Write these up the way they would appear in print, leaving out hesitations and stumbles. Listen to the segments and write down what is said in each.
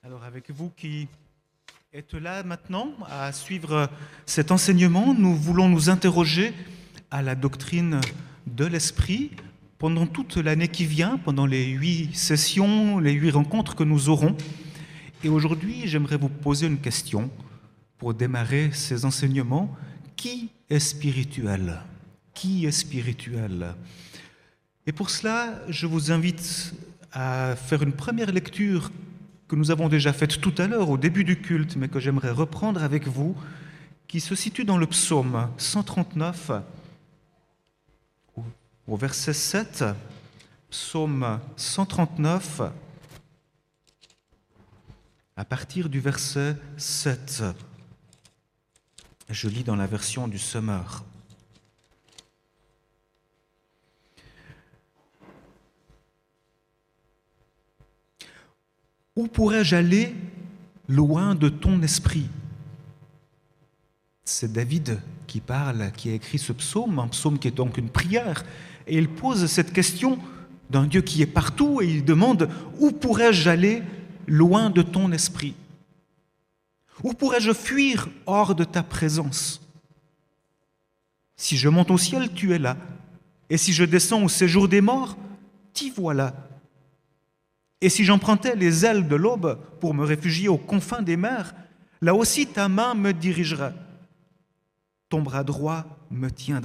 Alors avec vous qui êtes là maintenant à suivre cet enseignement, nous voulons nous interroger à la doctrine de l'esprit pendant toute l'année qui vient, pendant les 8 sessions, les 8 rencontres que nous aurons. Et aujourd'hui, j'aimerais vous poser une question pour démarrer ces enseignements. Qui est spirituel ? Qui est spirituel ? Et pour cela, je vous invite à faire une première lecture que nous avons déjà faite tout à l'heure au début du culte, mais que j'aimerais reprendre avec vous, qui se situe dans le psaume 139, au verset 7, psaume 139, à partir du verset 7. Je lis dans la version du Summer. Où pourrais-je aller loin de ton esprit ? C'est David qui parle, qui a écrit ce psaume, un psaume qui est donc une prière, et il pose cette question d'un Dieu qui est partout, et il demande « Où pourrais-je aller loin de ton esprit ? Où pourrais-je fuir hors de ta présence ? Si je monte au ciel, tu es là, et si je descends au séjour des morts, t'y voilà. Et si j'empruntais les ailes de l'aube pour me réfugier aux confins des mers, là aussi ta main me dirigerait, ton bras droit me tiendrait. »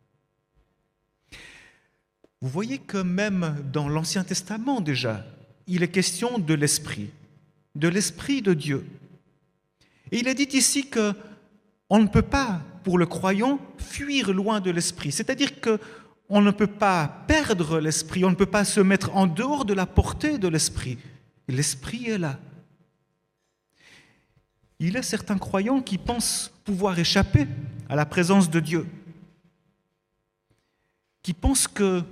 Vous voyez que même dans l'Ancien Testament déjà, il est question de l'Esprit de Dieu. Et il est dit ici qu'on ne peut pas, pour le croyant, fuir loin de l'Esprit. C'est-à-dire qu'on ne peut pas perdre l'Esprit, on ne peut pas se mettre en dehors de la portée de l'Esprit. L'Esprit est là. Il y a certains croyants qui pensent pouvoir échapper à la présence de Dieu, qui pensent qu'on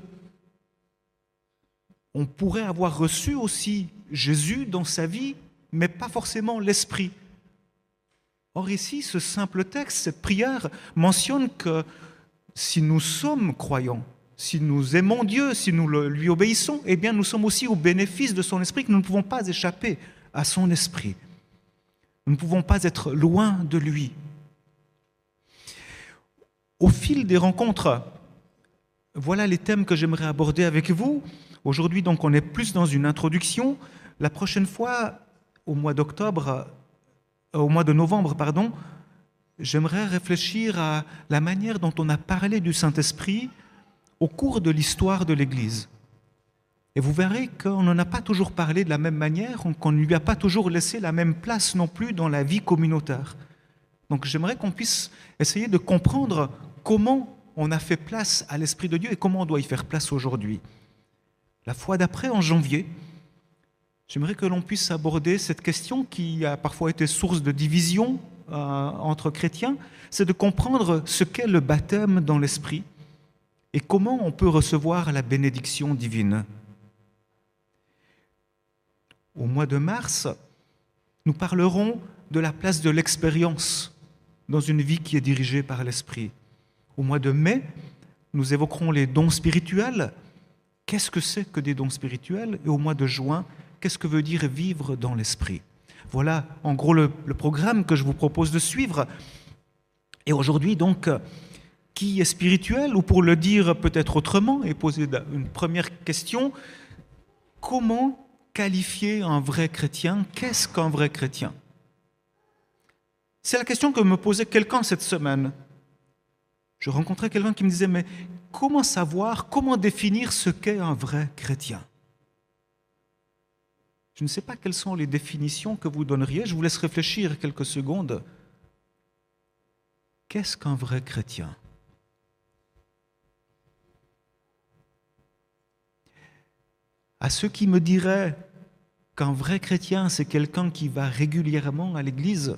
pourrait avoir reçu aussi Jésus dans sa vie, mais pas forcément l'Esprit. Or ici, ce simple texte, cette prière mentionne que si nous sommes croyants, si nous aimons Dieu, si nous lui obéissons, eh bien nous sommes aussi au bénéfice de son esprit, que nous ne pouvons pas échapper à son esprit. Nous ne pouvons pas être loin de lui. Au fil des rencontres, voilà les thèmes que j'aimerais aborder avec vous. Aujourd'hui, donc, on est plus dans une introduction. La prochaine fois, au mois de novembre, j'aimerais réfléchir à la manière dont on a parlé du Saint-Esprit au cours de l'histoire de l'Église. Et vous verrez qu'on n'en a pas toujours parlé de la même manière, qu'on ne lui a pas toujours laissé la même place non plus dans la vie communautaire. Donc j'aimerais qu'on puisse essayer de comprendre comment on a fait place à l'Esprit de Dieu et comment on doit y faire place aujourd'hui. La fois d'après, en janvier, j'aimerais que l'on puisse aborder cette question qui a parfois été source de division entre chrétiens, c'est de comprendre ce qu'est le baptême dans l'Esprit et comment on peut recevoir la bénédiction divine. Au mois de mars, nous parlerons de la place de l'expérience dans une vie qui est dirigée par l'Esprit. Au mois de mai, nous évoquerons les dons spirituels. Qu'est-ce que c'est que des dons spirituels ? Et au mois de juin, qu'est-ce que veut dire vivre dans l'Esprit ? Voilà en gros le programme que je vous propose de suivre. Et aujourd'hui donc, qui est spirituel ? Ou pour le dire peut-être autrement et poser une première question, comment qualifier un vrai chrétien ? Qu'est-ce qu'un vrai chrétien ? C'est la question que me posait quelqu'un cette semaine. Je rencontrais quelqu'un qui me disait, mais comment savoir, comment définir ce qu'est un vrai chrétien ? Je ne sais pas quelles sont les définitions que vous donneriez, je vous laisse réfléchir quelques secondes. Qu'est-ce qu'un vrai chrétien ? À ceux qui me diraient qu'un vrai chrétien, c'est quelqu'un qui va régulièrement à l'église,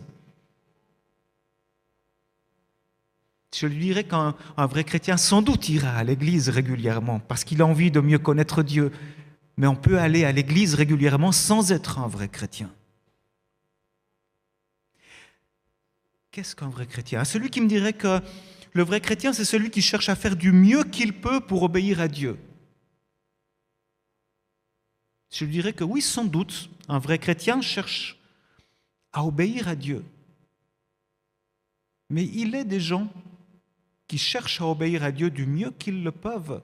je lui dirais qu'un vrai chrétien, sans doute, ira à l'église régulièrement, parce qu'il a envie de mieux connaître Dieu. Mais on peut aller à l'église régulièrement sans être un vrai chrétien. Qu'est-ce qu'un vrai chrétien ? Celui qui me dirait que le vrai chrétien, c'est celui qui cherche à faire du mieux qu'il peut pour obéir à Dieu. Je dirais que oui, sans doute, un vrai chrétien cherche à obéir à Dieu. Mais il est des gens qui cherchent à obéir à Dieu du mieux qu'ils le peuvent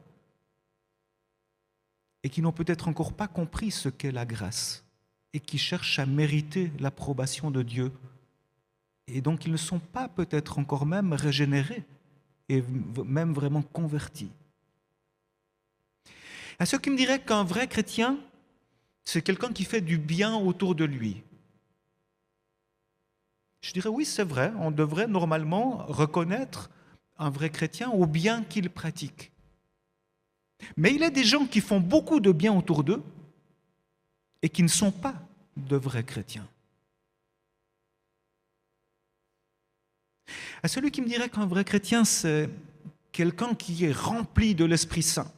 et qui n'ont peut-être encore pas compris ce qu'est la grâce et qui cherchent à mériter l'approbation de Dieu. Et donc ils ne sont pas peut-être encore même régénérés et même vraiment convertis. À ceux qui me diraient qu'un vrai chrétien, c'est quelqu'un qui fait du bien autour de lui. Je dirais oui, c'est vrai, on devrait normalement reconnaître un vrai chrétien au bien qu'il pratique. Mais il y a des gens qui font beaucoup de bien autour d'eux et qui ne sont pas de vrais chrétiens. À celui qui me dirait qu'un vrai chrétien, c'est quelqu'un qui est rempli de l'Esprit Saint.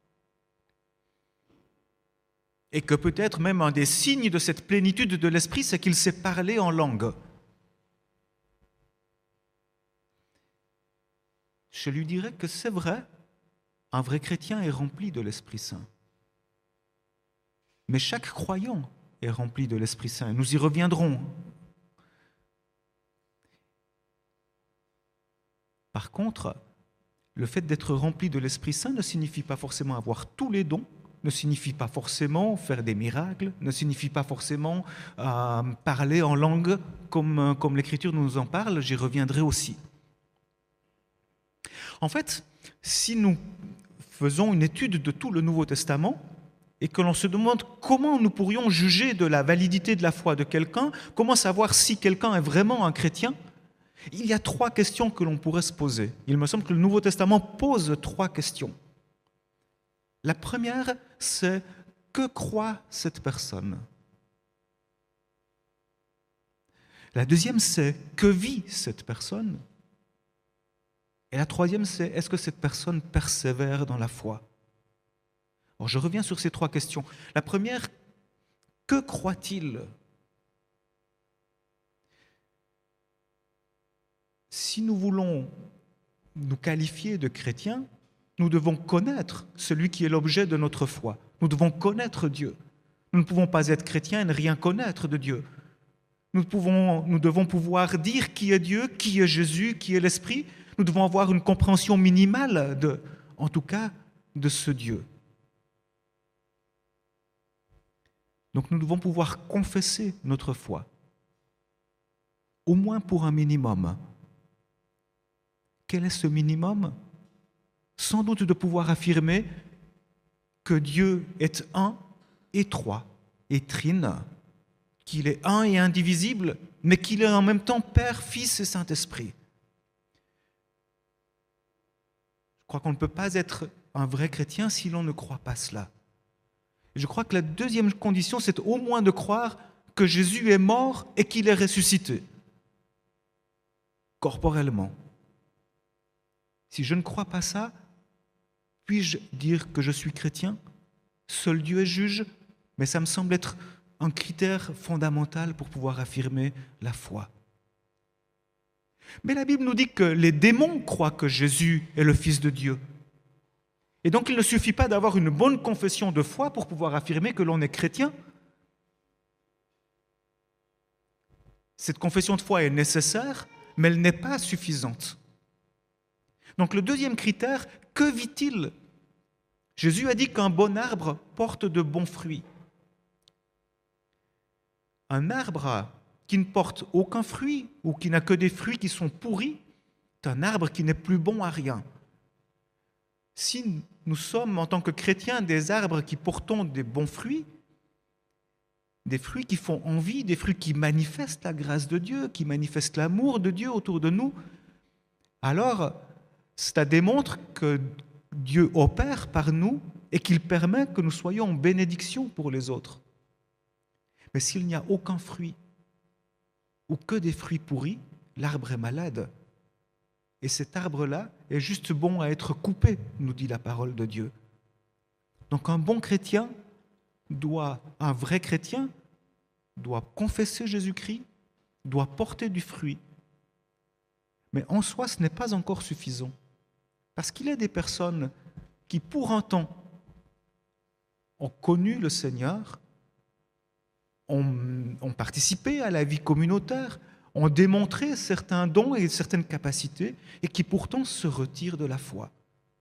Et que peut-être même un des signes de cette plénitude de l'Esprit, c'est qu'il sait parler en langue. Je lui dirais que c'est vrai, un vrai chrétien est rempli de l'Esprit Saint. Mais chaque croyant est rempli de l'Esprit Saint. Nous y reviendrons. Par contre, le fait d'être rempli de l'Esprit Saint ne signifie pas forcément avoir tous les dons, ne signifie pas forcément faire des miracles, ne signifie pas forcément parler en langue comme l'Écriture nous en parle, j'y reviendrai aussi. En fait, si nous faisons une étude de tout le Nouveau Testament et que l'on se demande comment nous pourrions juger de la validité de la foi de quelqu'un, comment savoir si quelqu'un est vraiment un chrétien, il y a 3 questions que l'on pourrait se poser. Il me semble que le Nouveau Testament pose 3 questions. La première, c'est que croit cette personne? La deuxième, c'est que vit cette personne? Et la troisième, c'est est-ce que cette personne persévère dans la foi? Alors, je reviens sur ces 3 questions. La première, que croit-il? Si nous voulons nous qualifier de chrétiens, nous devons connaître celui qui est l'objet de notre foi. Nous devons connaître Dieu. Nous ne pouvons pas être chrétiens et ne rien connaître de Dieu. Nous devons pouvoir dire qui est Dieu, qui est Jésus, qui est l'Esprit. Nous devons avoir une compréhension minimale, en tout cas, de ce Dieu. Donc nous devons pouvoir confesser notre foi, au moins pour un minimum. Quel est ce minimum? Sans doute de pouvoir affirmer que Dieu est un et trois, et trine, qu'il est un et indivisible, mais qu'il est en même temps Père, Fils et Saint-Esprit. Je crois qu'on ne peut pas être un vrai chrétien si l'on ne croit pas cela. Je crois que la deuxième condition, c'est au moins de croire que Jésus est mort et qu'il est ressuscité, corporellement. Si je ne crois pas ça, puis-je dire que je suis chrétien? Seul Dieu est juge, mais ça me semble être un critère fondamental pour pouvoir affirmer la foi. Mais la Bible nous dit que les démons croient que Jésus est le Fils de Dieu. Et donc il ne suffit pas d'avoir une bonne confession de foi pour pouvoir affirmer que l'on est chrétien. Cette confession de foi est nécessaire, mais elle n'est pas suffisante. Donc le deuxième critère, que vit-il? Jésus a dit qu'un bon arbre porte de bons fruits. Un arbre qui ne porte aucun fruit ou qui n'a que des fruits qui sont pourris, est un arbre qui n'est plus bon à rien. Si nous sommes en tant que chrétiens des arbres qui portons des bons fruits, des fruits qui font envie, des fruits qui manifestent la grâce de Dieu, qui manifestent l'amour de Dieu autour de nous, alors cela démontre que Dieu opère par nous et qu'il permet que nous soyons en bénédiction pour les autres. Mais s'il n'y a aucun fruit ou que des fruits pourris, l'arbre est malade. Et cet arbre-là est juste bon à être coupé, nous dit la parole de Dieu. Donc un bon chrétien un vrai chrétien doit confesser Jésus-Christ, doit porter du fruit. Mais en soi, ce n'est pas encore suffisant. Parce qu'il y a des personnes qui, pour un temps, ont connu le Seigneur, ont participé à la vie communautaire, ont démontré certains dons et certaines capacités, et qui pourtant se retirent de la foi.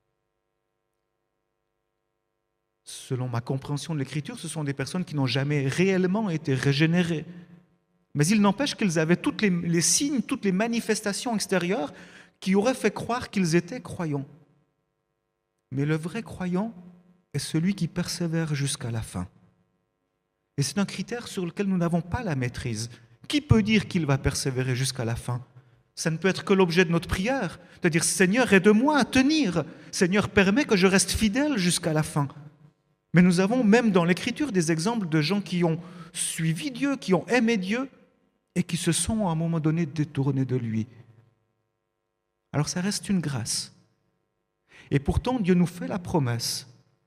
Selon ma compréhension de l'Écriture, ce sont des personnes qui n'ont jamais réellement été régénérées. Mais il n'empêche qu'ils avaient tous les signes, toutes les manifestations extérieures qui auraient fait croire qu'ils étaient croyants. Mais le vrai croyant est celui qui persévère jusqu'à la fin. Et c'est un critère sur lequel nous n'avons pas la maîtrise. Qui peut dire qu'il va persévérer jusqu'à la fin? Ça ne peut être que l'objet de notre prière, de dire « Seigneur, aide-moi à tenir. Seigneur, permets que je reste fidèle jusqu'à la fin. » Mais nous avons même dans l'Écriture des exemples de gens qui ont suivi Dieu, qui ont aimé Dieu et qui se sont à un moment donné détournés de lui. Alors ça reste une grâce. Et pourtant, Dieu nous fait la promesse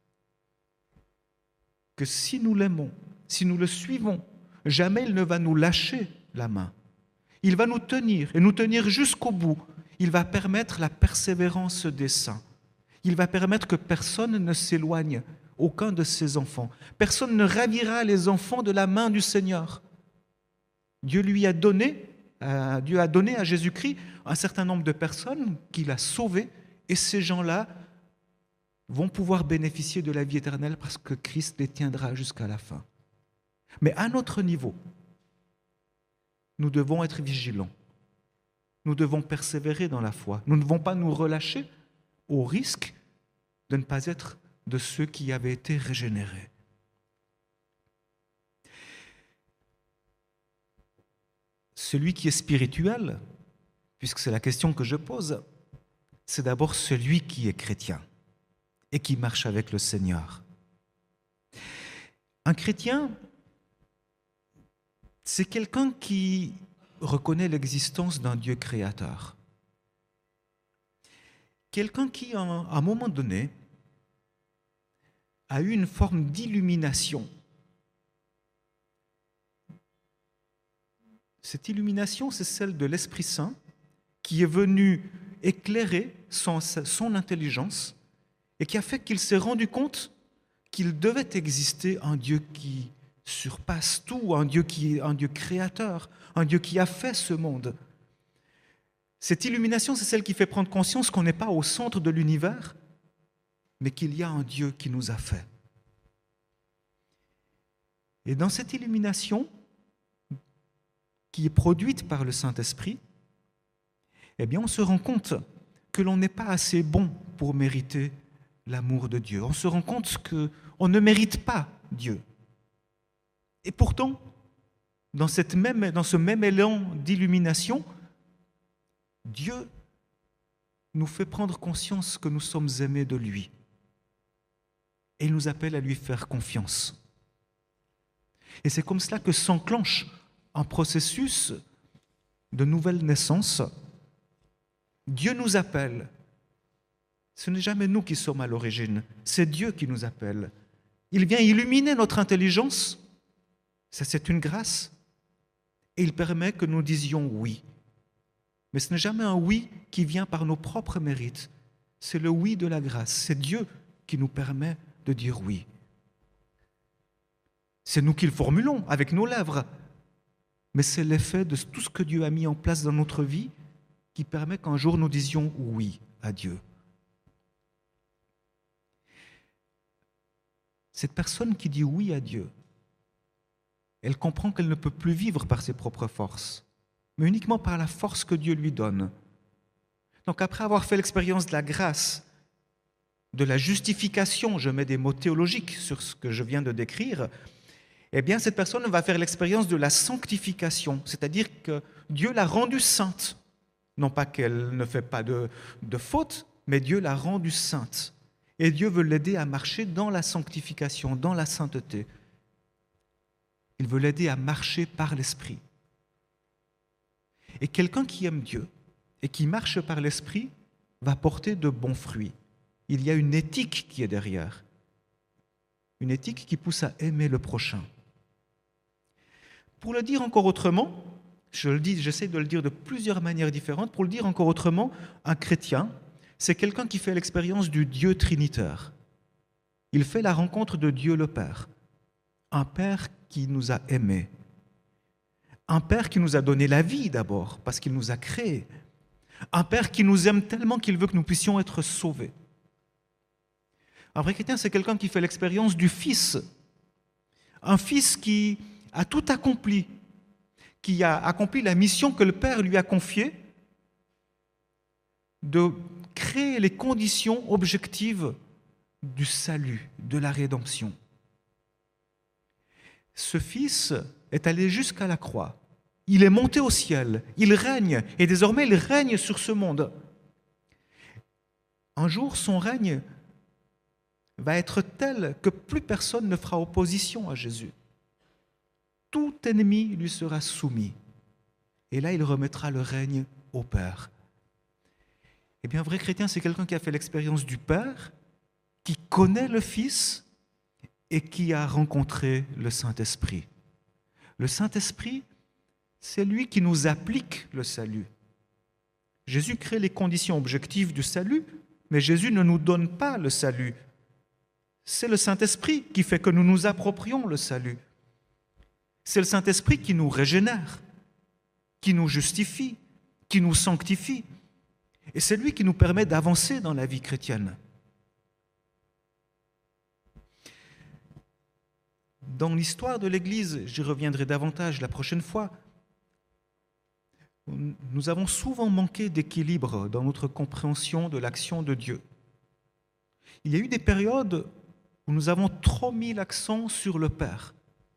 que si nous l'aimons, si nous le suivons, jamais il ne va nous lâcher la main. Il va nous tenir et nous tenir jusqu'au bout. Il va permettre la persévérance des saints. Il va permettre que personne ne s'éloigne, aucun de ses enfants. Personne ne ravira les enfants de la main du Seigneur. Dieu a donné à Jésus-Christ un certain nombre de personnes qu'il a sauvées, et ces gens-là vont pouvoir bénéficier de la vie éternelle parce que Christ les tiendra jusqu'à la fin. Mais à notre niveau, nous devons être vigilants. Nous devons persévérer dans la foi. Nous ne devons pas nous relâcher au risque de ne pas être de ceux qui avaient été régénérés. Celui qui est spirituel, puisque c'est la question que je pose, c'est d'abord celui qui est chrétien et qui marche avec le Seigneur. Un chrétien, c'est quelqu'un qui reconnaît l'existence d'un Dieu créateur. Quelqu'un qui, à un moment donné, a eu une forme d'illumination. Cette illumination, c'est celle de l'Esprit Saint qui est venu éclairer son intelligence et qui a fait qu'il s'est rendu compte qu'il devait exister un Dieu qui surpasse tout, un Dieu qui est un Dieu créateur, un Dieu qui a fait ce monde. Cette illumination, c'est celle qui fait prendre conscience qu'on n'est pas au centre de l'univers, mais qu'il y a un Dieu qui nous a fait. Et dans cette illumination, qui est produite par le Saint-Esprit, eh bien, on se rend compte que l'on n'est pas assez bon pour mériter l'amour de Dieu. On se rend compte qu'on ne mérite pas Dieu. Et pourtant, dans ce même élan d'illumination, Dieu nous fait prendre conscience que nous sommes aimés de lui. Et il nous appelle à lui faire confiance. Et c'est comme cela que s'enclenche un processus de nouvelle naissance. Dieu nous appelle. Ce n'est jamais nous qui sommes à l'origine, c'est Dieu qui nous appelle. Il vient illuminer notre intelligence, ça c'est une grâce, et il permet que nous disions oui. Mais ce n'est jamais un oui qui vient par nos propres mérites, c'est le oui de la grâce, c'est Dieu qui nous permet de dire oui. C'est nous qui le formulons avec nos lèvres, mais c'est l'effet de tout ce que Dieu a mis en place dans notre vie qui permet qu'un jour nous disions oui à Dieu. Cette personne qui dit oui à Dieu, elle comprend qu'elle ne peut plus vivre par ses propres forces, mais uniquement par la force que Dieu lui donne. Donc après avoir fait l'expérience de la grâce, de la justification, je mets des mots théologiques sur ce que je viens de décrire, eh bien cette personne va faire l'expérience de la sanctification, c'est-à-dire que Dieu l'a rendue sainte. Non pas qu'elle ne fait pas de faute, mais Dieu l'a rendue sainte. Et Dieu veut l'aider à marcher dans la sanctification, dans la sainteté. Il veut l'aider à marcher par l'Esprit. Et quelqu'un qui aime Dieu et qui marche par l'Esprit va porter de bons fruits. Il y a une éthique qui est derrière. Une éthique qui pousse à aimer le prochain. Pour le dire encore autrement, j'essaie de le dire de plusieurs manières différentes. Pour le dire encore autrement, un chrétien, c'est quelqu'un qui fait l'expérience du Dieu trinitaire. il fait la rencontre de Dieu le Père, un Père qui nous a aimés, un Père qui nous a donné la vie d'abord, parce qu'il nous a créés, un Père qui nous aime tellement qu'il veut que nous puissions être sauvés. Un vrai chrétien, c'est quelqu'un qui fait l'expérience du Fils, un Fils qui a tout accompli, qui a accompli la mission que le Père lui a confiée, de créer les conditions objectives du salut, de la rédemption. Ce Fils est allé jusqu'à la croix. Il est monté au ciel, il règne, et désormais il règne sur ce monde. Un jour, son règne va être tel que plus personne ne fera opposition à Jésus. Tout ennemi lui sera soumis. Et là, il remettra le règne au Père. Eh bien, un vrai chrétien, c'est quelqu'un qui a fait l'expérience du Père, qui connaît le Fils et qui a rencontré le Saint-Esprit. Le Saint-Esprit, c'est lui qui nous applique le salut. Jésus crée les conditions objectives du salut, mais Jésus ne nous donne pas le salut. C'est le Saint-Esprit qui fait que nous nous approprions le salut. C'est le Saint-Esprit qui nous régénère, qui nous justifie, qui nous sanctifie. Et c'est lui qui nous permet d'avancer dans la vie chrétienne. Dans l'histoire de l'Église, j'y reviendrai davantage la prochaine fois, nous avons souvent manqué d'équilibre dans notre compréhension de l'action de Dieu. Il y a eu des périodes où nous avons trop mis l'accent sur le Père.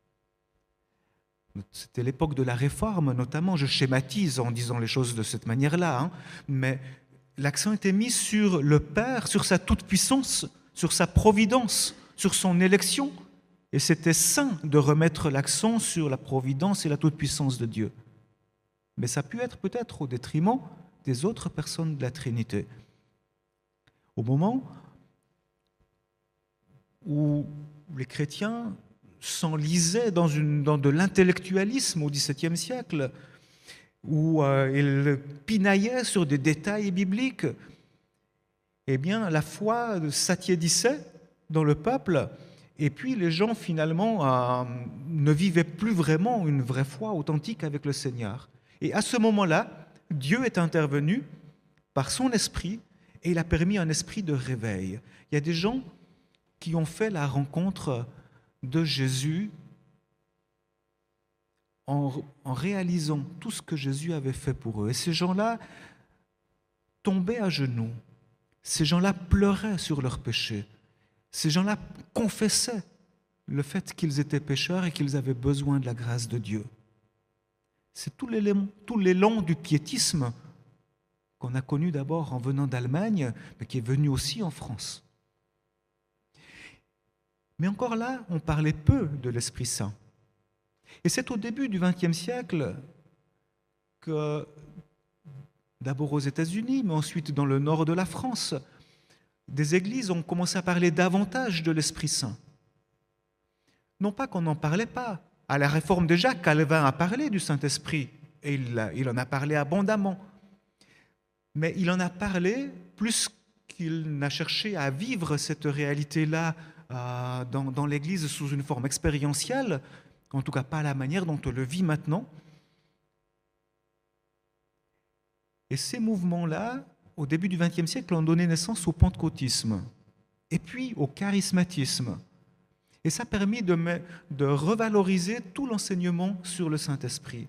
C'était l'époque de la Réforme, notamment, je schématise en disant les choses de cette manière-là, mais l'accent était mis sur le Père, sur sa toute-puissance, sur sa providence, sur son élection, et c'était sain de remettre l'accent sur la providence et la toute-puissance de Dieu. Mais ça a pu être peut-être au détriment des autres personnes de la Trinité. Au moment où les chrétiens s'enlisaient dans de l'intellectualisme au XVIIe siècle, où ils pinaillaient sur des détails bibliques, eh bien, la foi s'attiédissait dans le peuple, et puis les gens, finalement, ne vivaient plus vraiment une vraie foi authentique avec le Seigneur. Et à ce moment-là, Dieu est intervenu par son esprit, et il a permis un esprit de réveil. Il y a des gens qui ont fait la rencontre de Jésus en réalisant tout ce que Jésus avait fait pour eux. Et ces gens-là tombaient à genoux. Ces gens-là pleuraient sur leurs péchés. Ces gens-là confessaient le fait qu'ils étaient pécheurs et qu'ils avaient besoin de la grâce de Dieu. C'est tout l'élan du piétisme qu'on a connu d'abord en venant d'Allemagne, mais qui est venu aussi en France. Mais encore là, on parlait peu de l'Esprit Saint. Et c'est au début du XXe siècle que, d'abord aux États-Unis, mais ensuite dans le nord de la France, des églises ont commencé à parler davantage de l'Esprit Saint. Non pas qu'on n'en parlait pas. À la Réforme déjà, Calvin a parlé du Saint-Esprit, et il en a parlé abondamment. Mais il en a parlé plus qu'il n'a cherché à vivre cette réalité-là dans l'Église sous une forme expérientielle, en tout cas pas à la manière dont on le vit maintenant. Et ces mouvements-là, au début du XXe siècle, ont donné naissance au pentecôtisme, et puis au charismatisme. Et ça a permis de revaloriser tout l'enseignement sur le Saint-Esprit.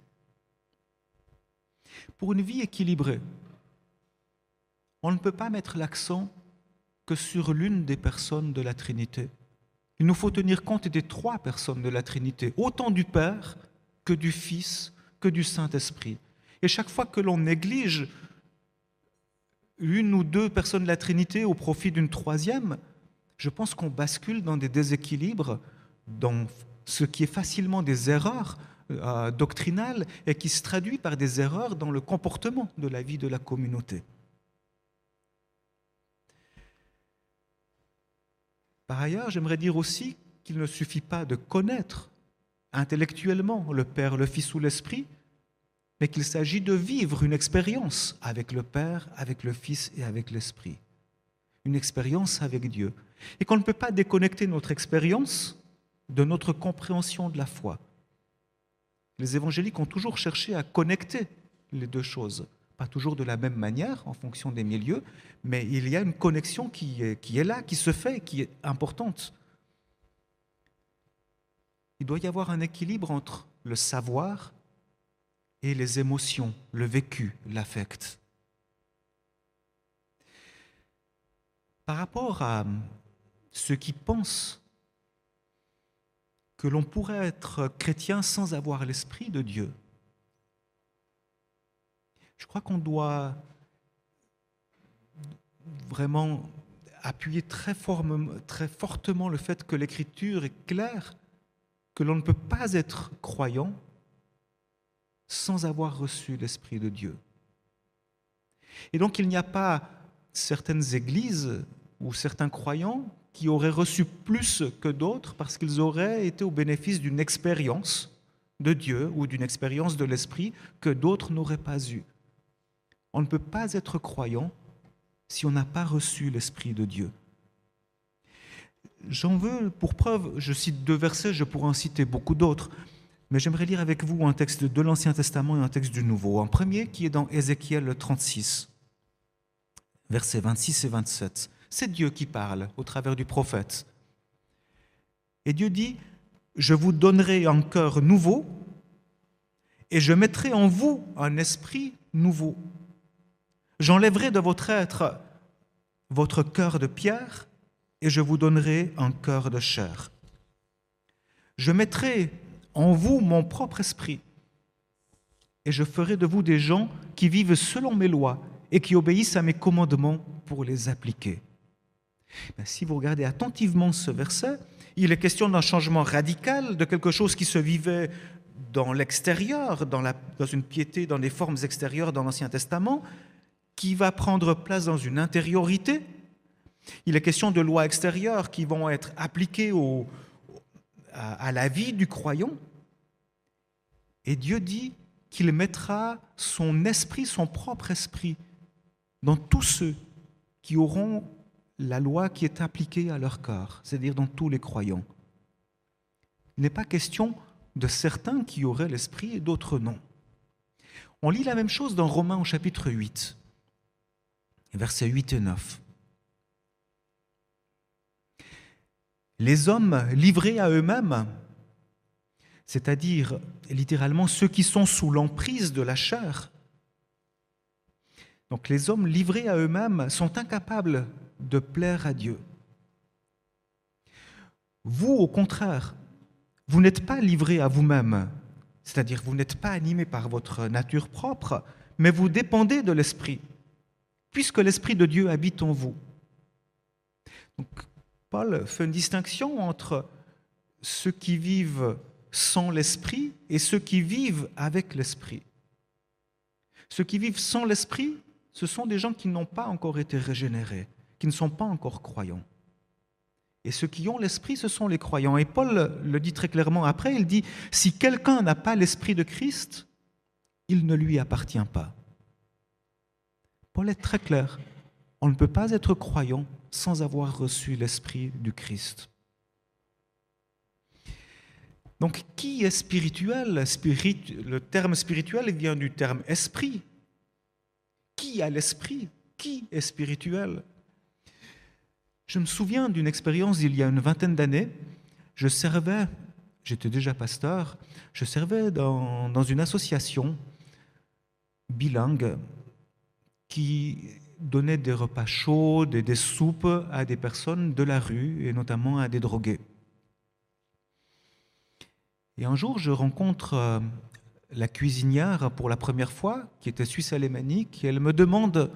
Pour une vie équilibrée, on ne peut pas mettre l'accent que sur l'une des personnes de la Trinité. Il nous faut tenir compte des trois personnes de la Trinité, autant du Père que du Fils, que du Saint-Esprit. Et chaque fois que l'on néglige une ou deux personnes de la Trinité au profit d'une troisième, je pense qu'on bascule dans des déséquilibres, dans ce qui est facilement des erreurs doctrinales et qui se traduit par des erreurs dans le comportement de la vie de la communauté. Par ailleurs, j'aimerais dire aussi qu'il ne suffit pas de connaître intellectuellement le Père, le Fils ou l'Esprit, mais qu'il s'agit de vivre une expérience avec le Père, avec le Fils et avec l'Esprit. une expérience avec Dieu. Et qu'on ne peut pas déconnecter notre expérience de notre compréhension de la foi. Les évangéliques ont toujours cherché à connecter les deux choses. Pas toujours de la même manière, en fonction des milieux, mais il y a une connexion qui est là, qui se fait, qui est importante. Il doit y avoir un équilibre entre le savoir et les émotions, le vécu, l'affect. Par rapport à ceux qui pensent que l'on pourrait être chrétien sans avoir l'Esprit de Dieu, je crois qu'on doit vraiment appuyer très fortement le fait que l'Écriture est claire, que l'on ne peut pas être croyant sans avoir reçu l'Esprit de Dieu. Et donc il n'y a pas certaines églises ou certains croyants qui auraient reçu plus que d'autres parce qu'ils auraient été au bénéfice d'une expérience de Dieu ou d'une expérience de l'Esprit que d'autres n'auraient pas eue. On ne peut pas être croyant si on n'a pas reçu l'Esprit de Dieu. J'en veux pour preuve, je cite 2 versets, je pourrais en citer beaucoup d'autres, mais j'aimerais lire avec vous un texte de l'Ancien Testament et un texte du Nouveau. Un premier qui est dans Ézéchiel 36, versets 26 et 27. C'est Dieu qui parle au travers du prophète. Et Dieu dit, « Je vous donnerai un cœur nouveau et je mettrai en vous un esprit nouveau. J'enlèverai de votre être votre cœur de pierre et je vous donnerai un cœur de chair. Je mettrai en vous mon propre esprit et je ferai de vous des gens qui vivent selon mes lois et qui obéissent à mes commandements pour les appliquer. » Si vous regardez attentivement ce verset, il est question d'un changement radical, de quelque chose qui se vivait dans l'extérieur, dans une piété, dans des formes extérieures dans l'Ancien Testament, qui va prendre place dans une intériorité. Il est question de lois extérieures qui vont être appliquées à la vie du croyant. Et Dieu dit qu'il mettra son esprit, son propre esprit, dans tous ceux qui auront la loi qui est appliquée à leur cœur, c'est-à-dire dans tous les croyants. Il n'est pas question de certains qui auraient l'esprit et d'autres non. On lit la même chose dans Romains au chapitre 8, versets 8 et 9. Les hommes livrés à eux-mêmes, c'est-à-dire littéralement ceux qui sont sous l'emprise de la chair, donc les hommes livrés à eux-mêmes sont incapables de plaire à Dieu. Vous, au contraire, vous n'êtes pas livrés à vous-même, c'est-à-dire vous n'êtes pas animés par votre nature propre, mais vous dépendez de l'Esprit, puisque l'Esprit de Dieu habite en vous. Donc, Paul fait une distinction entre ceux qui vivent sans l'Esprit et ceux qui vivent avec l'Esprit. Ceux qui vivent sans l'Esprit, ce sont des gens qui n'ont pas encore été régénérés, qui ne sont pas encore croyants. Et ceux qui ont l'Esprit, ce sont les croyants. Et Paul le dit très clairement après, il dit « Si quelqu'un n'a pas l'Esprit de Christ, il ne lui appartient pas. » Paul est très clair. On ne peut pas être croyant sans avoir reçu l'Esprit du Christ. Donc, qui est spirituel ? Le terme spirituel vient du terme esprit. Qui a l'esprit ? Qui est spirituel ? Je me souviens d'une expérience d'il y a une vingtaine d'années. J'étais déjà pasteur, je servais dans une association bilingue qui donnait des repas chauds, des soupes à des personnes de la rue et notamment à des drogués. Et un jour, je rencontre la cuisinière pour la première fois, qui était suisse-alémanique, et elle me demande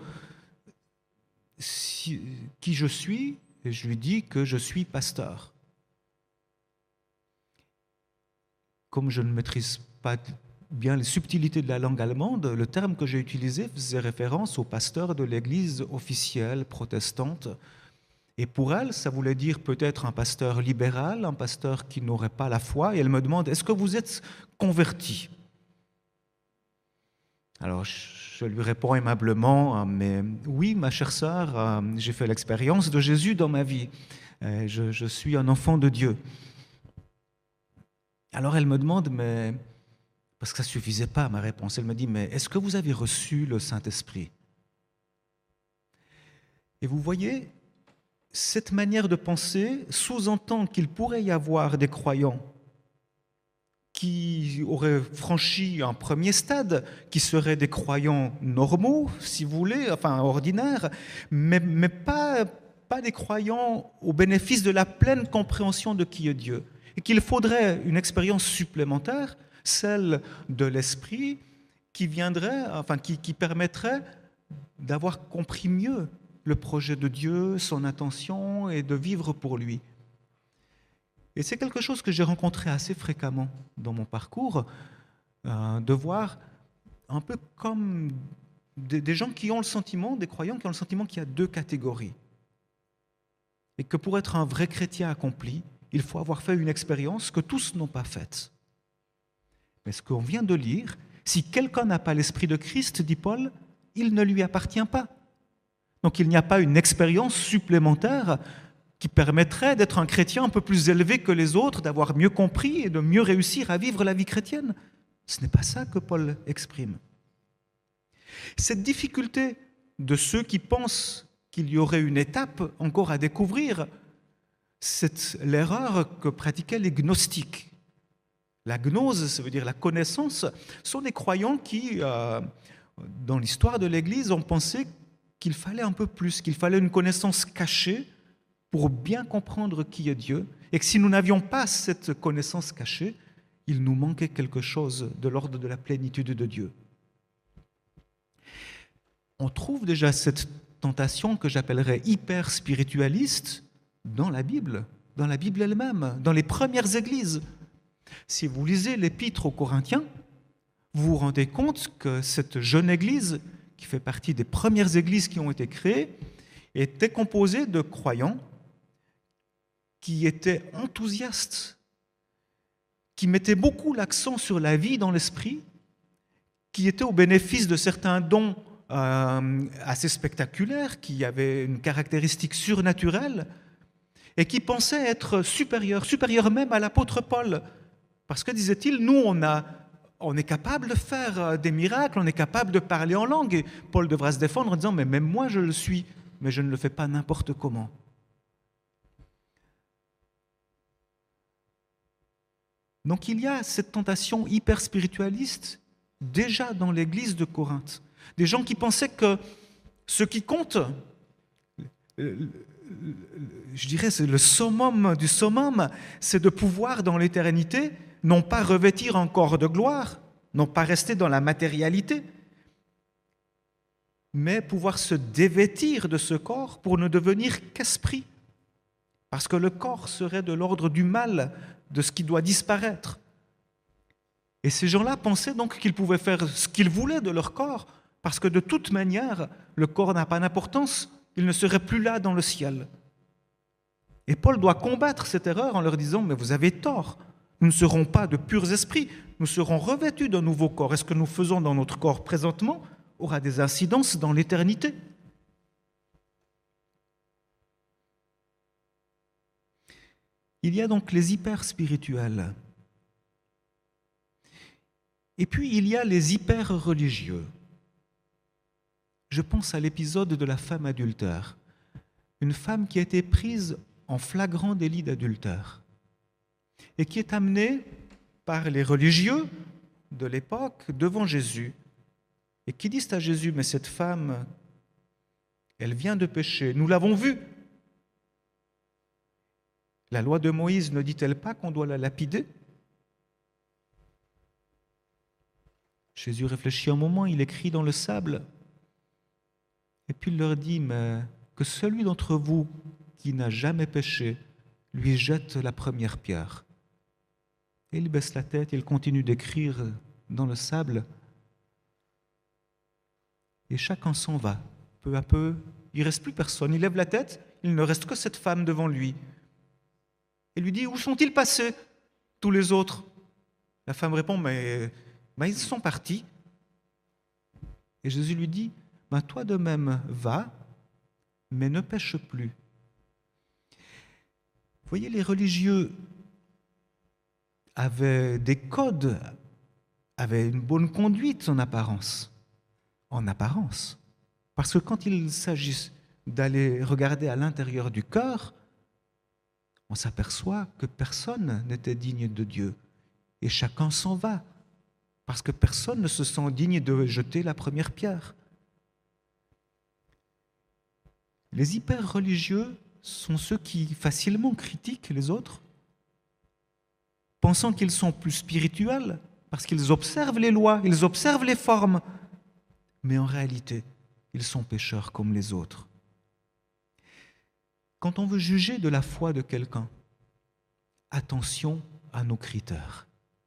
qui je suis, et je lui dis que je suis pasteur. Comme je ne maîtrise pas bien les subtilités de la langue allemande, le terme que j'ai utilisé faisait référence au pasteur de l'église officielle protestante. Et pour elle, ça voulait dire peut-être un pasteur libéral, un pasteur qui n'aurait pas la foi. Et elle me demande, est-ce que vous êtes converti ? Alors je lui réponds aimablement, mais oui, ma chère sœur, j'ai fait l'expérience de Jésus dans ma vie. Je suis un enfant de Dieu. Alors elle me demande, mais parce que ça ne suffisait pas ma réponse, elle me dit, mais est-ce que vous avez reçu le Saint-Esprit? Et vous voyez, cette manière de penser sous-entend qu'il pourrait y avoir des croyants qui auraient franchi un premier stade, qui seraient des croyants normaux, si vous voulez, enfin ordinaires, mais pas des croyants au bénéfice de la pleine compréhension de qui est Dieu. Et qu'il faudrait une expérience supplémentaire, celle de l'esprit, qui viendrait, enfin qui permettrait d'avoir compris mieux le projet de Dieu, son intention et de vivre pour lui. Et c'est quelque chose que j'ai rencontré assez fréquemment dans mon parcours, de voir un peu comme des gens qui ont le sentiment, des croyants qui ont le sentiment qu'il y a deux catégories. Et que pour être un vrai chrétien accompli, il faut avoir fait une expérience que tous n'ont pas faite. Mais ce qu'on vient de lire, si quelqu'un n'a pas l'Esprit de Christ, dit Paul, il ne lui appartient pas. Donc il n'y a pas une expérience supplémentaire qui permettrait d'être un chrétien un peu plus élevé que les autres, d'avoir mieux compris et de mieux réussir à vivre la vie chrétienne. Ce n'est pas ça que Paul exprime. Cette difficulté de ceux qui pensent qu'il y aurait une étape encore à découvrir, c'est l'erreur que pratiquaient les gnostiques. La gnose, ça veut dire la connaissance, sont des croyants qui, dans l'histoire de l'Église, ont pensé qu'il fallait un peu plus, qu'il fallait une connaissance cachée pour bien comprendre qui est Dieu, et que si nous n'avions pas cette connaissance cachée, il nous manquait quelque chose de l'ordre de la plénitude de Dieu. On trouve déjà cette tentation que j'appellerais hyper spiritualiste dans la Bible elle-même, dans les premières églises. Si vous lisez l'épître aux Corinthiens, vous vous rendez compte que cette jeune église, qui fait partie des premières églises qui ont été créées, était composée de croyants qui étaient enthousiastes, qui mettaient beaucoup l'accent sur la vie dans l'esprit, qui étaient au bénéfice de certains dons assez spectaculaires, qui avaient une caractéristique surnaturelle, et qui pensaient être supérieurs même à l'apôtre Paul. Parce que, disait-il, nous, on est capable de faire des miracles, on est capable de parler en langue. Et Paul devra se défendre en disant, mais même moi, je le suis, mais je ne le fais pas n'importe comment. Donc il y a cette tentation hyper spiritualiste déjà dans l'église de Corinthe. Des gens qui pensaient que ce qui compte, je dirais c'est le summum du summum, c'est de pouvoir dans l'éternité non pas revêtir un corps de gloire, non pas rester dans la matérialité, mais pouvoir se dévêtir de ce corps pour ne devenir qu'esprit. Parce que le corps serait de l'ordre du mal, de ce qui doit disparaître. Et ces gens-là pensaient donc qu'ils pouvaient faire ce qu'ils voulaient de leur corps, parce que de toute manière, le corps n'a pas d'importance, il ne serait plus là dans le ciel. Et Paul doit combattre cette erreur en leur disant, mais vous avez tort, nous ne serons pas de purs esprits, nous serons revêtus d'un nouveau corps. Et ce que nous faisons dans notre corps présentement aura des incidences dans l'éternité. Il y a donc les hyper-spirituels. Et puis, il y a les hyper-religieux. Je pense à l'épisode de la femme adultère. Une femme qui a été prise en flagrant délit d'adultère et qui est amenée par les religieux de l'époque devant Jésus et qui disent à Jésus, mais cette femme, elle vient de pécher, nous l'avons vue. La loi de Moïse ne dit-elle pas qu'on doit la lapider? Jésus réfléchit un moment, il écrit dans le sable. Et puis il leur dit, mais que celui d'entre vous qui n'a jamais péché lui jette la première pierre. Et il baisse la tête, il continue d'écrire dans le sable. Et chacun s'en va. Peu à peu, il ne reste plus personne. Il lève la tête, il ne reste que cette femme devant lui. Et lui dit, où sont-ils passés, tous les autres? La femme répond, mais ils sont partis. Et Jésus lui dit, ben, toi de même, va, mais ne pêche plus. Vous voyez, les religieux avaient des codes, avaient une bonne conduite en apparence. En apparence. Parce que quand il s'agit d'aller regarder à l'intérieur du cœur, on s'aperçoit que personne n'était digne de Dieu. Et chacun s'en va. Parce que personne ne se sent digne de jeter la première pierre. Les hyper-religieux sont ceux qui facilement critiquent les autres, pensant qu'ils sont plus spirituels, parce qu'ils observent les lois, ils observent les formes, mais en réalité, ils sont pécheurs comme les autres. Quand on veut juger de la foi de quelqu'un, attention à nos critères.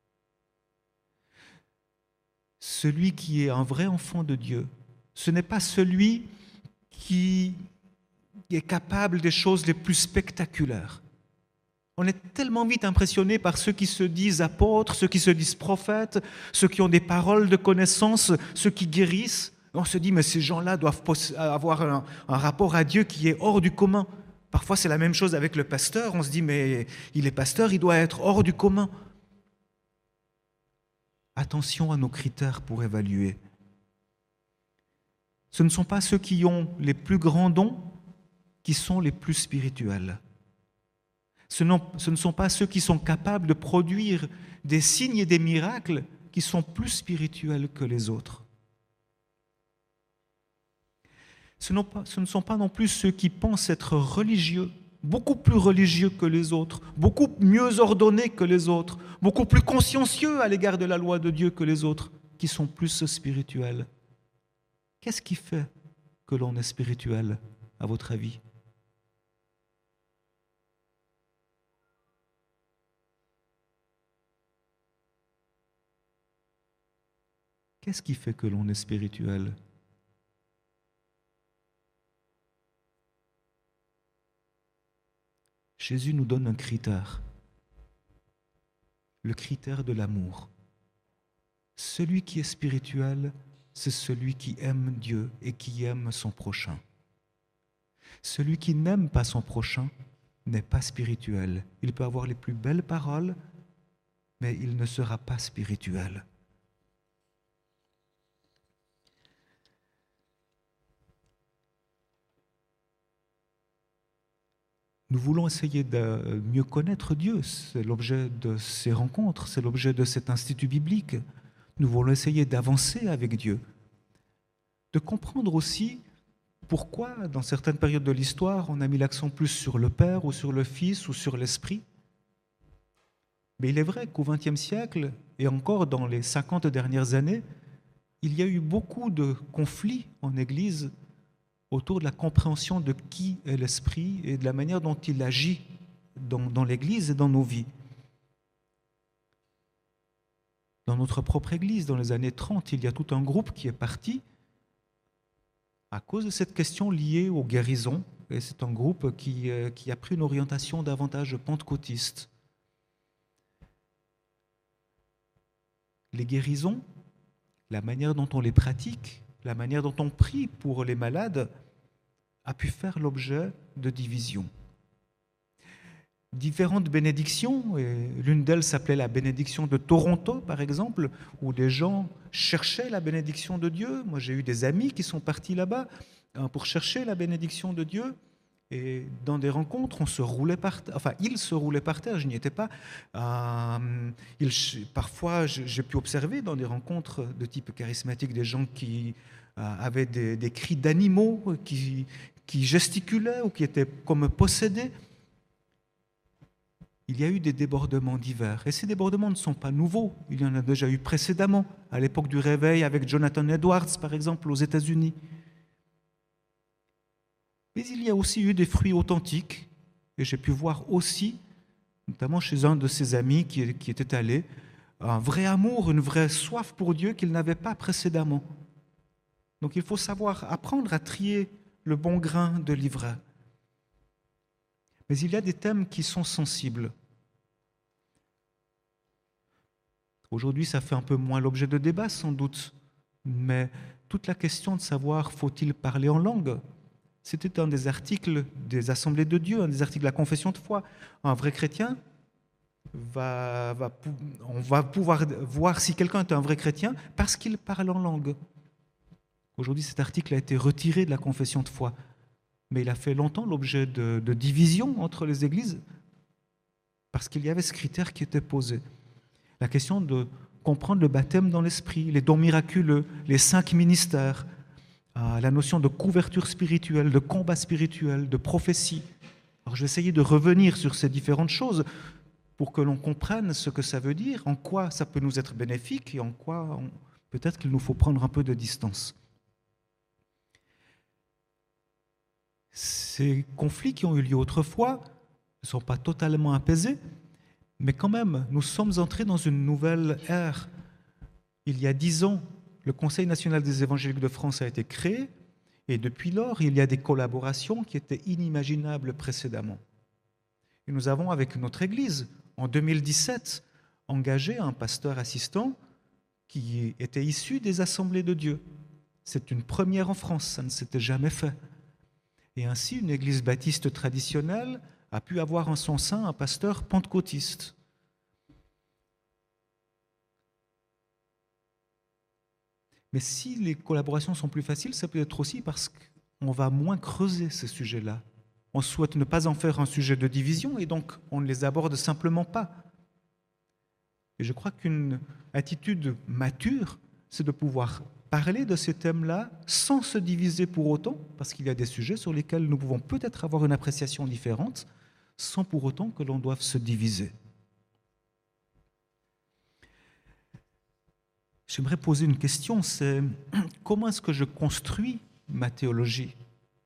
Celui qui est un vrai enfant de Dieu, ce n'est pas celui qui est capable des choses les plus spectaculaires. On est tellement vite impressionné par ceux qui se disent apôtres, ceux qui se disent prophètes, ceux qui ont des paroles de connaissance, ceux qui guérissent. On se dit, mais ces gens-là doivent avoir un rapport à Dieu qui est hors du commun. Parfois, c'est la même chose avec le pasteur. On se dit, mais il est pasteur, il doit être hors du commun. Attention à nos critères pour évaluer. Ce ne sont pas ceux qui ont les plus grands dons qui sont les plus spirituels. Ce ne sont pas ceux qui sont capables de produire des signes et des miracles qui sont plus spirituels que les autres. Ce ne sont pas non plus ceux qui pensent être religieux, beaucoup plus religieux que les autres, beaucoup mieux ordonnés que les autres, beaucoup plus consciencieux à l'égard de la loi de Dieu que les autres, qui sont plus spirituels. Qu'est-ce qui fait que l'on est spirituel, à votre avis ? Qu'est-ce qui fait que l'on est spirituel ? Jésus nous donne un critère, le critère de l'amour. Celui qui est spirituel, c'est celui qui aime Dieu et qui aime son prochain. Celui qui n'aime pas son prochain n'est pas spirituel. Il peut avoir les plus belles paroles, mais il ne sera pas spirituel. Nous voulons essayer de mieux connaître Dieu. C'est l'objet de ces rencontres, c'est l'objet de cet institut biblique. Nous voulons essayer d'avancer avec Dieu, de comprendre aussi pourquoi, dans certaines périodes de l'histoire, on a mis l'accent plus sur le Père ou sur le Fils ou sur l'Esprit. Mais il est vrai qu'au XXe siècle, et encore dans les 50 dernières années, il y a eu beaucoup de conflits en Église autour de la compréhension de qui est l'Esprit et de la manière dont il agit dans l'Église et dans nos vies. Dans notre propre Église, dans les années 30, il y a tout un groupe qui est parti à cause de cette question liée aux guérisons. Et c'est un groupe qui a pris une orientation davantage pentecôtiste. Les guérisons, la manière dont on les pratique, la manière dont on prie pour les malades, a pu faire l'objet de divisions. Différentes bénédictions, et l'une d'elles s'appelait la bénédiction de Toronto, par exemple, où des gens cherchaient la bénédiction de Dieu. Moi, j'ai eu des amis qui sont partis là-bas pour chercher la bénédiction de Dieu. Et dans des rencontres, on se roulait par terre. Enfin, ils se roulaient par terre, je n'y étais pas. Parfois, j'ai pu observer dans des rencontres de type charismatique des gens qui avaient des cris d'animaux, qui gesticulaient ou qui étaient comme possédés. Il y a eu des débordements divers. Et ces débordements ne sont pas nouveaux. Il y en a déjà eu précédemment, à l'époque du réveil avec Jonathan Edwards, par exemple, aux États-Unis. Mais il y a aussi eu des fruits authentiques. Et j'ai pu voir aussi, notamment chez un de ses amis qui était allé, un vrai amour, une vraie soif pour Dieu qu'il n'avait pas précédemment. Donc il faut savoir apprendre à trier le bon grain de l'ivraie. Mais il y a des thèmes qui sont sensibles. Aujourd'hui, ça fait un peu moins l'objet de débat, sans doute, mais toute la question de savoir faut-il parler en langue, c'était un des articles des Assemblées de Dieu, un des articles de la confession de foi. Un vrai chrétien on va pouvoir voir si quelqu'un est un vrai chrétien parce qu'il parle en langue. Aujourd'hui, cet article a été retiré de la confession de foi, mais il a fait longtemps l'objet de divisions entre les églises parce qu'il y avait ce critère qui était posé. La question de comprendre le baptême dans l'esprit, les dons miraculeux, les 5 ministères, la notion de couverture spirituelle, de combat spirituel, de prophétie. Alors je vais essayer de revenir sur ces différentes choses pour que l'on comprenne ce que ça veut dire, en quoi ça peut nous être bénéfique et en quoi peut-être qu'il nous faut prendre un peu de distance. Ces conflits qui ont eu lieu autrefois ne sont pas totalement apaisés, mais quand même, nous sommes entrés dans une nouvelle ère. Il y a 10 ans, le Conseil national des évangéliques de France a été créé, et depuis lors, il y a des collaborations qui étaient inimaginables précédemment. Et nous avons, avec notre Église, en 2017, engagé un pasteur assistant qui était issu des Assemblées de Dieu. C'est une première en France, ça ne s'était jamais fait. Et ainsi, une Église baptiste traditionnelle a pu avoir en son sein un pasteur pentecôtiste. Mais si les collaborations sont plus faciles, ça peut être aussi parce qu'on va moins creuser ces sujets-là. On souhaite ne pas en faire un sujet de division et donc on ne les aborde simplement pas. Et je crois qu'une attitude mature, c'est de pouvoir parler de ces thèmes-là sans se diviser pour autant, parce qu'il y a des sujets sur lesquels nous pouvons peut-être avoir une appréciation différente, sans pour autant que l'on doive se diviser. J'aimerais poser une question, c'est comment est-ce que je construis ma théologie ?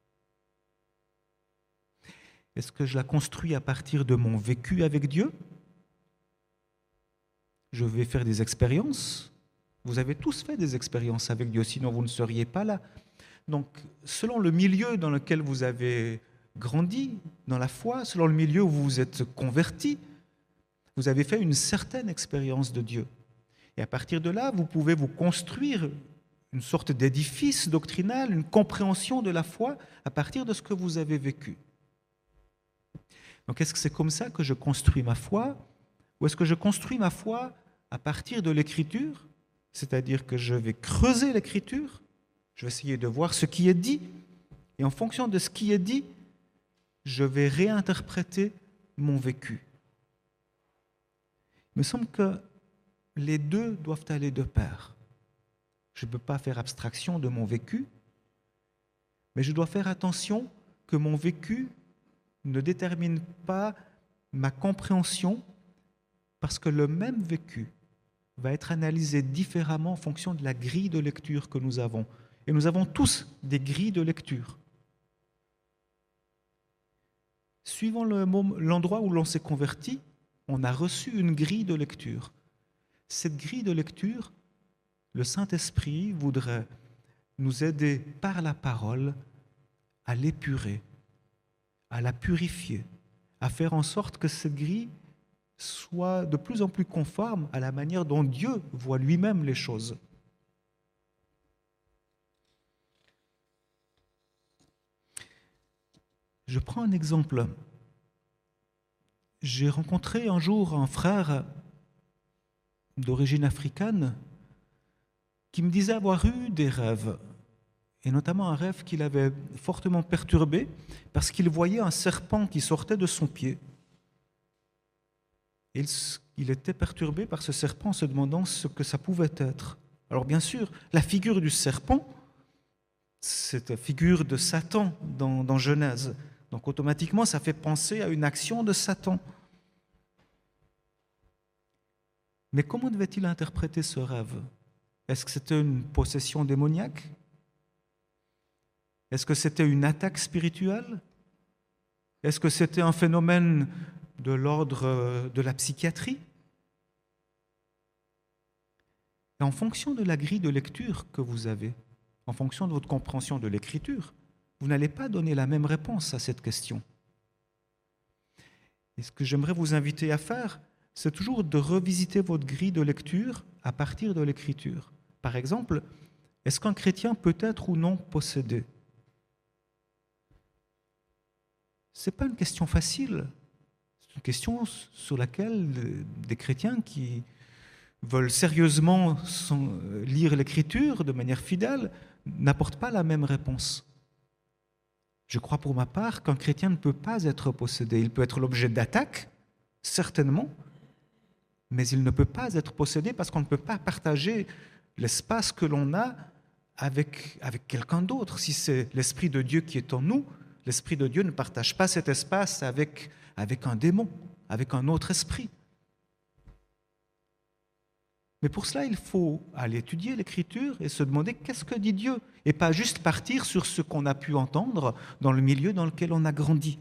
Est-ce que je la construis à partir de mon vécu avec Dieu ? Je vais faire des expériences. Vous avez tous fait des expériences avec Dieu, sinon vous ne seriez pas là. Donc, selon le milieu dans lequel vous avez grandi, dans la foi, selon le milieu où vous vous êtes converti, vous avez fait une certaine expérience de Dieu. Et à partir de là, vous pouvez vous construire une sorte d'édifice doctrinal, une compréhension de la foi à partir de ce que vous avez vécu. Donc, est-ce que c'est comme ça que je construis ma foi ? Ou est-ce que je construis ma foi à partir de l'Écriture ? C'est-à-dire que je vais creuser l'Écriture, je vais essayer de voir ce qui est dit, et en fonction de ce qui est dit, je vais réinterpréter mon vécu. Il me semble que les deux doivent aller de pair. Je ne peux pas faire abstraction de mon vécu, mais je dois faire attention que mon vécu ne détermine pas ma compréhension, parce que le même vécu va être analysé différemment en fonction de la grille de lecture que nous avons. Et nous avons tous des grilles de lecture. Suivant l'endroit où l'on s'est converti, on a reçu une grille de lecture. Cette grille de lecture, le Saint-Esprit voudrait nous aider par la parole à l'épurer, à la purifier, à faire en sorte que cette grille soit de plus en plus conforme à la manière dont Dieu voit lui-même les choses. Je prends un exemple. J'ai rencontré un jour un frère d'origine africaine qui me disait avoir eu des rêves, et notamment un rêve qui l'avait fortement perturbé parce qu'il voyait un serpent qui sortait de son pied. Il était perturbé par ce serpent en se demandant ce que ça pouvait être. Alors bien sûr, la figure du serpent, c'est la figure de Satan dans Genèse. Donc automatiquement, ça fait penser à une action de Satan. Mais comment devait-il interpréter ce rêve ? Est-ce que c'était une possession démoniaque ? Est-ce que c'était une attaque spirituelle ? Est-ce que c'était un phénomène de l'ordre de la psychiatrie ? Et en fonction de la grille de lecture que vous avez, en fonction de votre compréhension de l'écriture, vous n'allez pas donner la même réponse à cette question. Et ce que j'aimerais vous inviter à faire, c'est toujours de revisiter votre grille de lecture à partir de l'écriture. Par exemple, Est-ce qu'un chrétien peut être ou non possédé? Ce n'est pas une question facile. C'est une question sur laquelle des chrétiens qui veulent sérieusement lire l'Écriture de manière fidèle n'apportent pas la même réponse. Je crois pour ma part qu'un chrétien ne peut pas être possédé. Il peut être l'objet d'attaques, certainement, mais il ne peut pas être possédé parce qu'on ne peut pas partager l'espace que l'on a avec quelqu'un d'autre. Si c'est l'Esprit de Dieu qui est en nous, l'Esprit de Dieu ne partage pas cet espace avec un démon, avec un autre esprit. Mais pour cela, il faut aller étudier l'Écriture et se demander qu'est-ce que dit Dieu, et pas juste partir sur ce qu'on a pu entendre dans le milieu dans lequel on a grandi.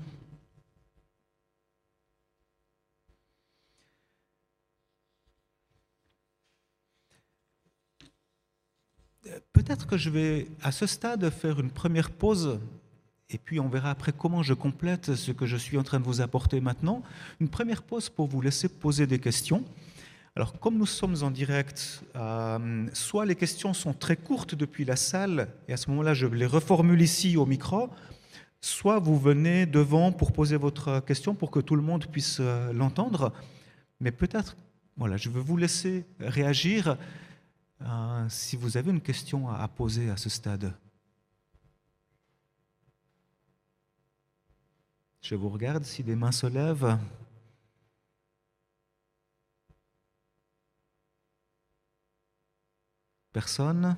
Peut-être que je vais, à ce stade, faire une première pause, et puis on verra après comment je complète ce que je suis en train de vous apporter maintenant. Une première pause pour vous laisser poser des questions. Alors, comme nous sommes en direct, soit les questions sont très courtes depuis la salle, et à ce moment-là, je les reformule ici au micro, soit vous venez devant pour poser votre question pour que tout le monde puisse l'entendre. Mais peut-être, voilà, je vais vous laisser réagir si vous avez une question à poser à ce stade. Je vous regarde si des mains se lèvent. Personne?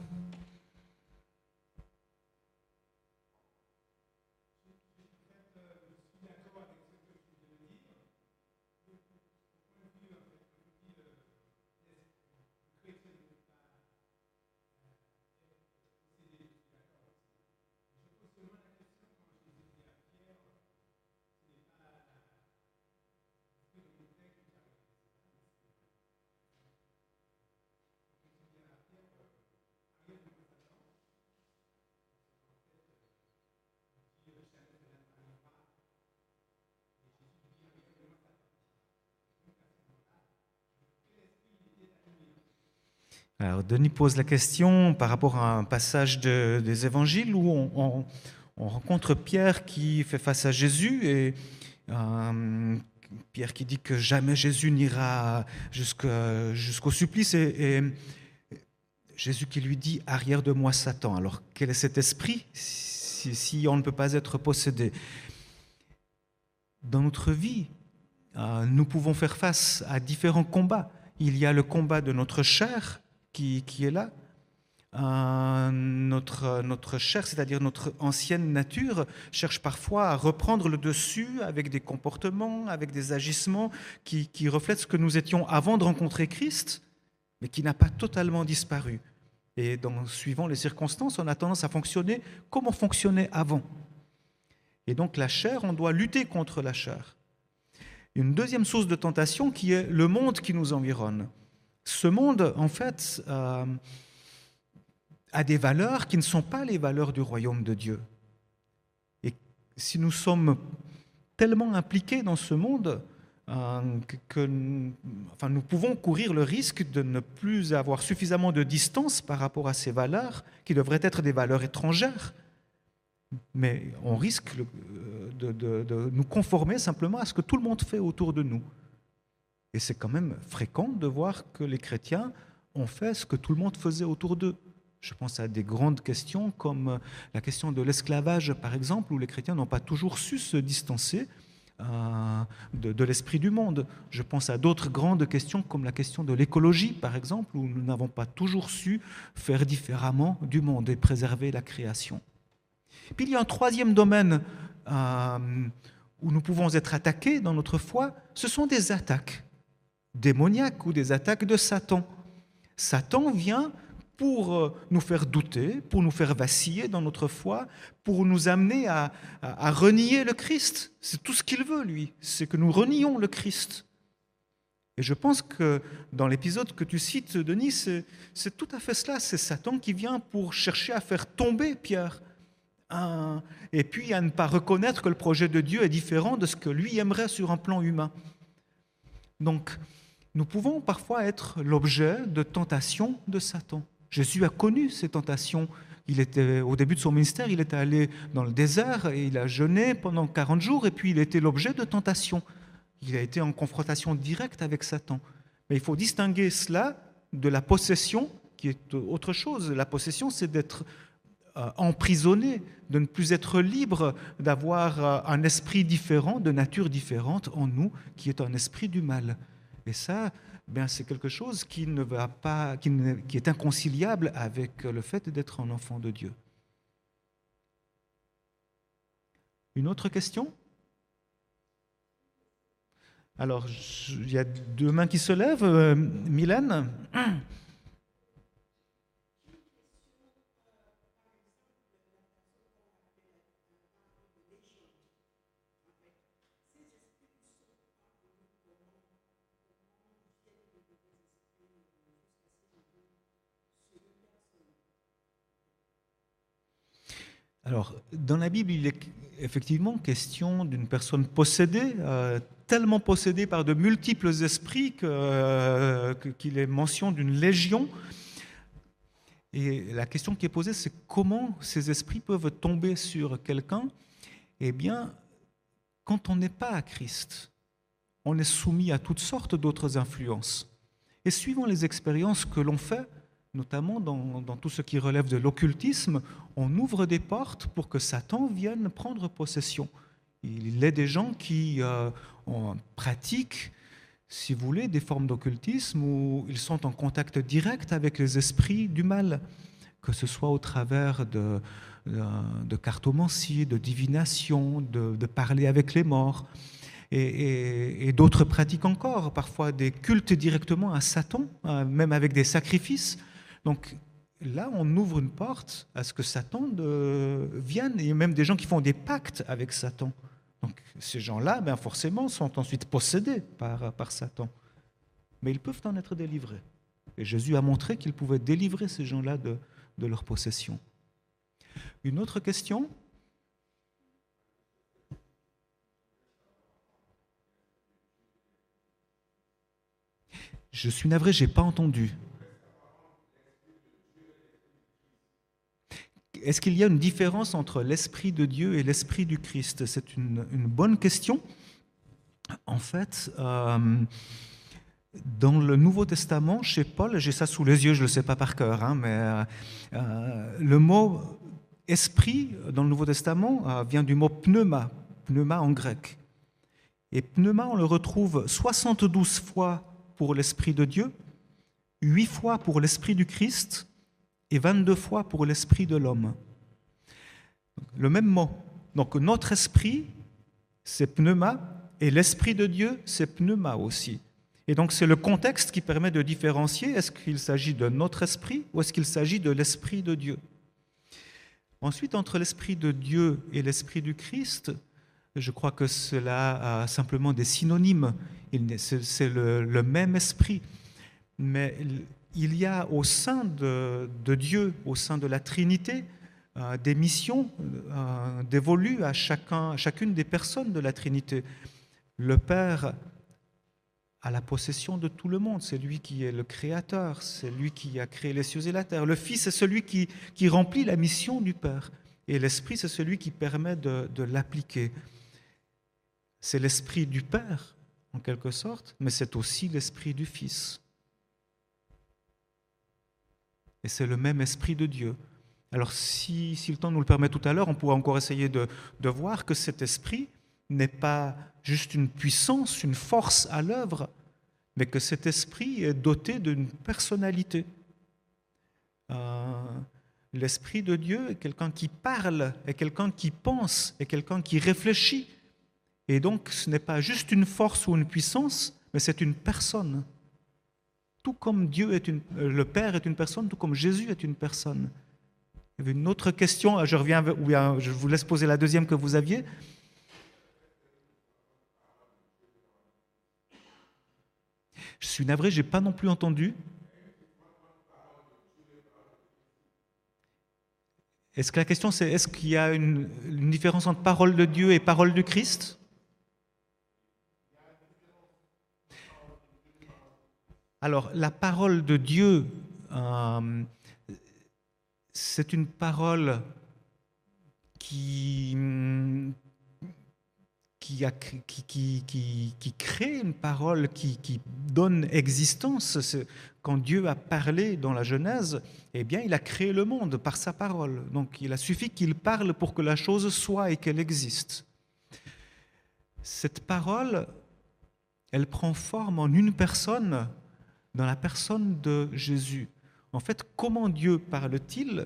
Alors, Denis pose la question par rapport à un passage des évangiles où on rencontre Pierre qui fait face à Jésus et Pierre qui dit que jamais Jésus n'ira jusqu'au supplice et Jésus qui lui dit « Arrière de moi, Satan ». Alors, quel est cet esprit si on ne peut pas être possédé? Dans notre vie, nous pouvons faire face à différents combats. Il y a le combat de notre chair qui est là. Notre chair, c'est-à-dire notre ancienne nature, cherche parfois à reprendre le dessus avec des comportements, avec des agissements qui reflètent ce que nous étions avant de rencontrer Christ, mais qui n'a pas totalement disparu. Et suivant les circonstances, on a tendance à fonctionner comme on fonctionnait avant. Et donc la chair, on doit lutter contre la chair. Une deuxième source de tentation qui est le monde qui nous environne. Ce monde, en fait, a des valeurs qui ne sont pas les valeurs du royaume de Dieu. Et si nous sommes tellement impliqués dans ce monde que nous pouvons courir le risque de ne plus avoir suffisamment de distance par rapport à ces valeurs qui devraient être des valeurs étrangères. Mais on risque de nous conformer simplement à ce que tout le monde fait autour de nous. Et c'est quand même fréquent de voir que les chrétiens ont fait ce que tout le monde faisait autour d'eux. Je pense à des grandes questions comme la question de l'esclavage, par exemple, où les chrétiens n'ont pas toujours su se distancer de l'esprit du monde. Je pense à d'autres grandes questions comme la question de l'écologie, par exemple, où nous n'avons pas toujours su faire différemment du monde et préserver la création. Puis il y a un troisième domaine où nous pouvons être attaqués dans notre foi, ce sont des attaques démoniaques ou des attaques de Satan. Satan vient pour nous faire douter, pour nous faire vaciller dans notre foi, pour nous amener à renier le Christ. C'est tout ce qu'il veut, lui, c'est que nous renions le Christ. Et je pense que dans l'épisode que tu cites, Denis, c'est tout à fait cela. C'est Satan qui vient pour chercher à faire tomber Pierre. Et puis à ne pas reconnaître que le projet de Dieu est différent de ce que lui aimerait sur un plan humain. Donc, nous pouvons parfois être l'objet de tentations de Satan. Jésus a connu ces tentations. Au début de son ministère, il était allé dans le désert et il a jeûné pendant 40 jours et puis il était l'objet de tentations. Il a été en confrontation directe avec Satan. Mais il faut distinguer cela de la possession, qui est autre chose. La possession, c'est d'être emprisonné, de ne plus être libre, d'avoir un esprit différent, de nature différente en nous, qui est un esprit du mal. Et ça, c'est quelque chose qui est inconciliable avec le fait d'être un enfant de Dieu. Une autre question ? Alors, il y a 2 mains qui se lèvent. Mylène ? Alors, dans la Bible, il est effectivement question d'une personne possédée, tellement possédée par de multiples esprits qu'il est mention d'une légion. Et la question qui est posée, c'est comment ces esprits peuvent tomber sur quelqu'un ? Eh bien, quand on n'est pas à Christ, on est soumis à toutes sortes d'autres influences. Et suivant les expériences que l'on fait, notamment dans tout ce qui relève de l'occultisme, on ouvre des portes pour que Satan vienne prendre possession. Il est des gens qui pratiquent, si vous voulez, des formes d'occultisme où ils sont en contact direct avec les esprits du mal, que ce soit au travers de cartomancie, de divination, de parler avec les morts, et d'autres pratiques encore, parfois des cultes directement à Satan, même avec des sacrifices. Donc là, on ouvre une porte à ce que Satan vienne, et même des gens qui font des pactes avec Satan. Donc ces gens-là, forcément, sont ensuite possédés par Satan. Mais ils peuvent en être délivrés. Et Jésus a montré qu'il pouvait délivrer ces gens-là de leur possession. Une autre question ? Je suis navré, je n'ai pas entendu. Est-ce qu'il y a une différence entre l'Esprit de Dieu et l'Esprit du Christ ? C'est une bonne question. En fait, dans le Nouveau Testament, chez Paul, j'ai ça sous les yeux, je ne le sais pas par cœur, mais le mot « esprit » dans le Nouveau Testament vient du mot « pneuma », pneuma en grec. Et pneuma, on le retrouve 72 fois pour l'Esprit de Dieu, 8 fois pour l'Esprit du Christ et 22 fois pour l'Esprit de l'homme. Le même mot. Donc notre esprit, c'est pneuma, et l'Esprit de Dieu, c'est pneuma aussi. Et donc c'est le contexte qui permet de différencier, est-ce qu'il s'agit de notre esprit ou est-ce qu'il s'agit de l'Esprit de Dieu. Ensuite, entre l'Esprit de Dieu et l'Esprit du Christ, je crois que cela a simplement des synonymes. C'est le même esprit. Mais il y a au sein de Dieu, au sein de la Trinité, des missions dévolues à chacune des personnes de la Trinité. Le Père a la possession de tout le monde. C'est lui qui est le Créateur. C'est lui qui a créé les cieux et la terre. Le Fils est celui qui remplit la mission du Père. Et l'Esprit, c'est celui qui permet de l'appliquer. C'est l'Esprit du Père, en quelque sorte, mais c'est aussi l'Esprit du Fils. Et c'est le même Esprit de Dieu. Alors, si le temps nous le permet tout à l'heure, on pourra encore essayer de voir que cet Esprit n'est pas juste une puissance, une force à l'œuvre, mais que cet Esprit est doté d'une personnalité. L'Esprit de Dieu est quelqu'un qui parle, est quelqu'un qui pense, est quelqu'un qui réfléchit. Et donc, ce n'est pas juste une force ou une puissance, mais c'est une personne. Tout comme le Père est une personne, tout comme Jésus est une personne. Il y avait une autre question, je vous laisse poser la deuxième que vous aviez. Je suis navré, je n'ai pas non plus entendu. Est-ce que la question c'est, est-ce qu'il y a une différence entre parole de Dieu et parole du Christ ? Alors, la parole de Dieu c'est une parole qui, qui crée une parole qui donne existence. Quand Dieu a parlé dans la Genèse, eh bien, il a créé le monde par sa parole. Donc, il a suffi qu'il parle pour que la chose soit et qu'elle existe. Cette parole, elle prend forme en une personne, dans la personne de Jésus. En fait, comment Dieu parle-t-il?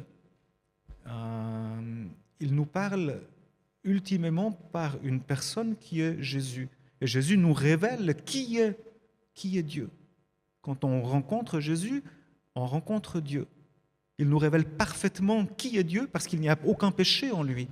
Il nous parle ultimement par une personne qui est Jésus. Et Jésus nous révèle qui est Dieu. Quand on rencontre Jésus, on rencontre Dieu. Il nous révèle parfaitement qui est Dieu parce qu'il n'y a aucun péché en lui.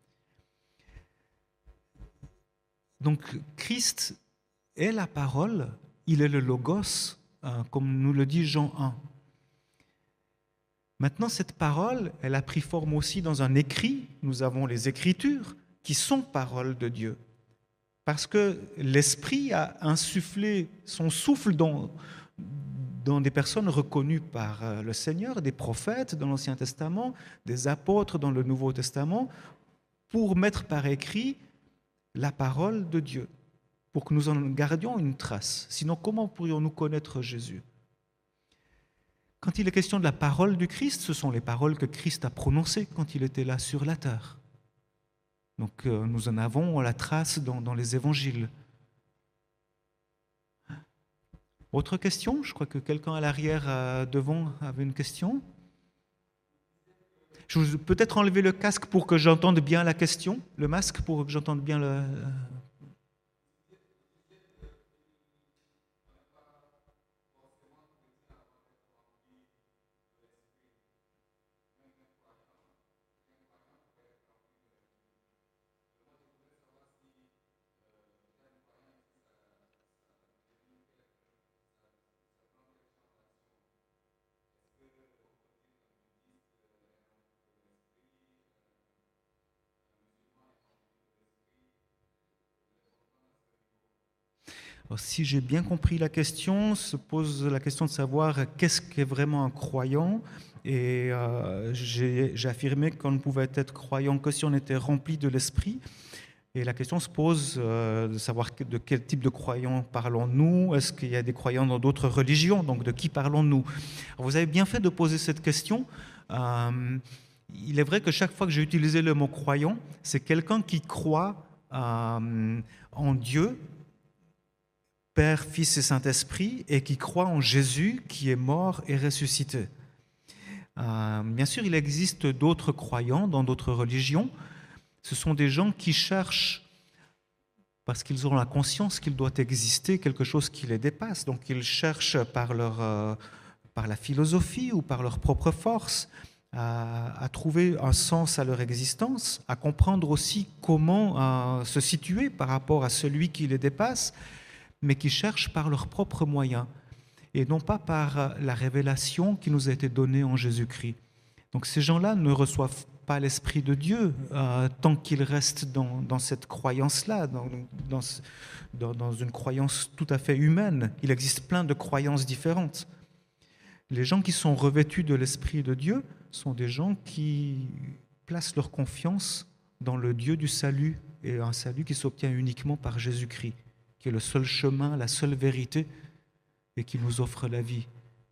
Donc Christ est la parole, il est le logos, comme nous le dit Jean 1. Maintenant, cette parole, elle a pris forme aussi dans un écrit. Nous avons les Écritures qui sont paroles de Dieu. Parce que l'Esprit a insufflé son souffle dans des personnes reconnues par le Seigneur, des prophètes dans l'Ancien Testament, des apôtres dans le Nouveau Testament, pour mettre par écrit la parole de Dieu, pour que nous en gardions une trace. Sinon, comment pourrions-nous connaître Jésus ? Quand il est question de la parole du Christ, ce sont les paroles que Christ a prononcées quand il était là sur la terre. Donc nous en avons la trace dans les évangiles. Autre question? Je crois que quelqu'un à l'arrière, devant, avait une question. Je vais peut-être enlever le casque pour que j'entende bien la question, le masque pour que j'entende bien le... Alors, si j'ai bien compris la question, se pose la question de savoir qu'est-ce qu'est vraiment un croyant. Et j'ai affirmé qu'on ne pouvait être croyant que si on était rempli de l'esprit. Et la question se pose de savoir de quel type de croyants parlons-nous. Est-ce qu'il y a des croyants dans d'autres religions? Donc de qui parlons-nous? Vous avez bien fait de poser cette question. Il est vrai que chaque fois que j'ai utilisé le mot croyant, c'est quelqu'un qui croit en Dieu, Père, Fils et Saint-Esprit, et qui croit en Jésus qui est mort et ressuscité. Bien sûr, il existe d'autres croyants dans d'autres religions. Ce sont des gens qui cherchent, parce qu'ils ont la conscience qu'il doit exister quelque chose qui les dépasse. Donc ils cherchent par la philosophie ou par leur propre force à trouver un sens à leur existence, à comprendre aussi comment se situer par rapport à celui qui les dépasse, mais qui cherchent par leurs propres moyens et non pas par la révélation qui nous a été donnée en Jésus-Christ. Donc ces gens-là ne reçoivent pas l'Esprit de Dieu tant qu'ils restent dans cette croyance-là, dans une croyance tout à fait humaine. Il existe plein de croyances différentes. Les gens qui sont revêtus de l'Esprit de Dieu sont des gens qui placent leur confiance dans le Dieu du salut, et un salut qui s'obtient uniquement par Jésus-Christ, qui est le seul chemin, la seule vérité, et qui nous offre la vie.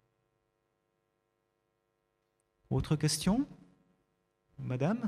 Autre question? Madame?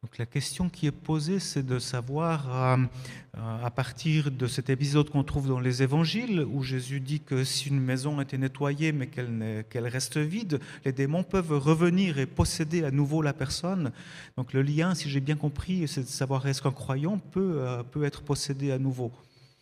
Donc la question qui est posée, c'est de savoir, à partir de cet épisode qu'on trouve dans les évangiles, où Jésus dit que si une maison était nettoyée mais qu'elle reste vide, les démons peuvent revenir et posséder à nouveau la personne. Donc le lien, si j'ai bien compris, c'est de savoir est-ce qu'un croyant peut être possédé à nouveau.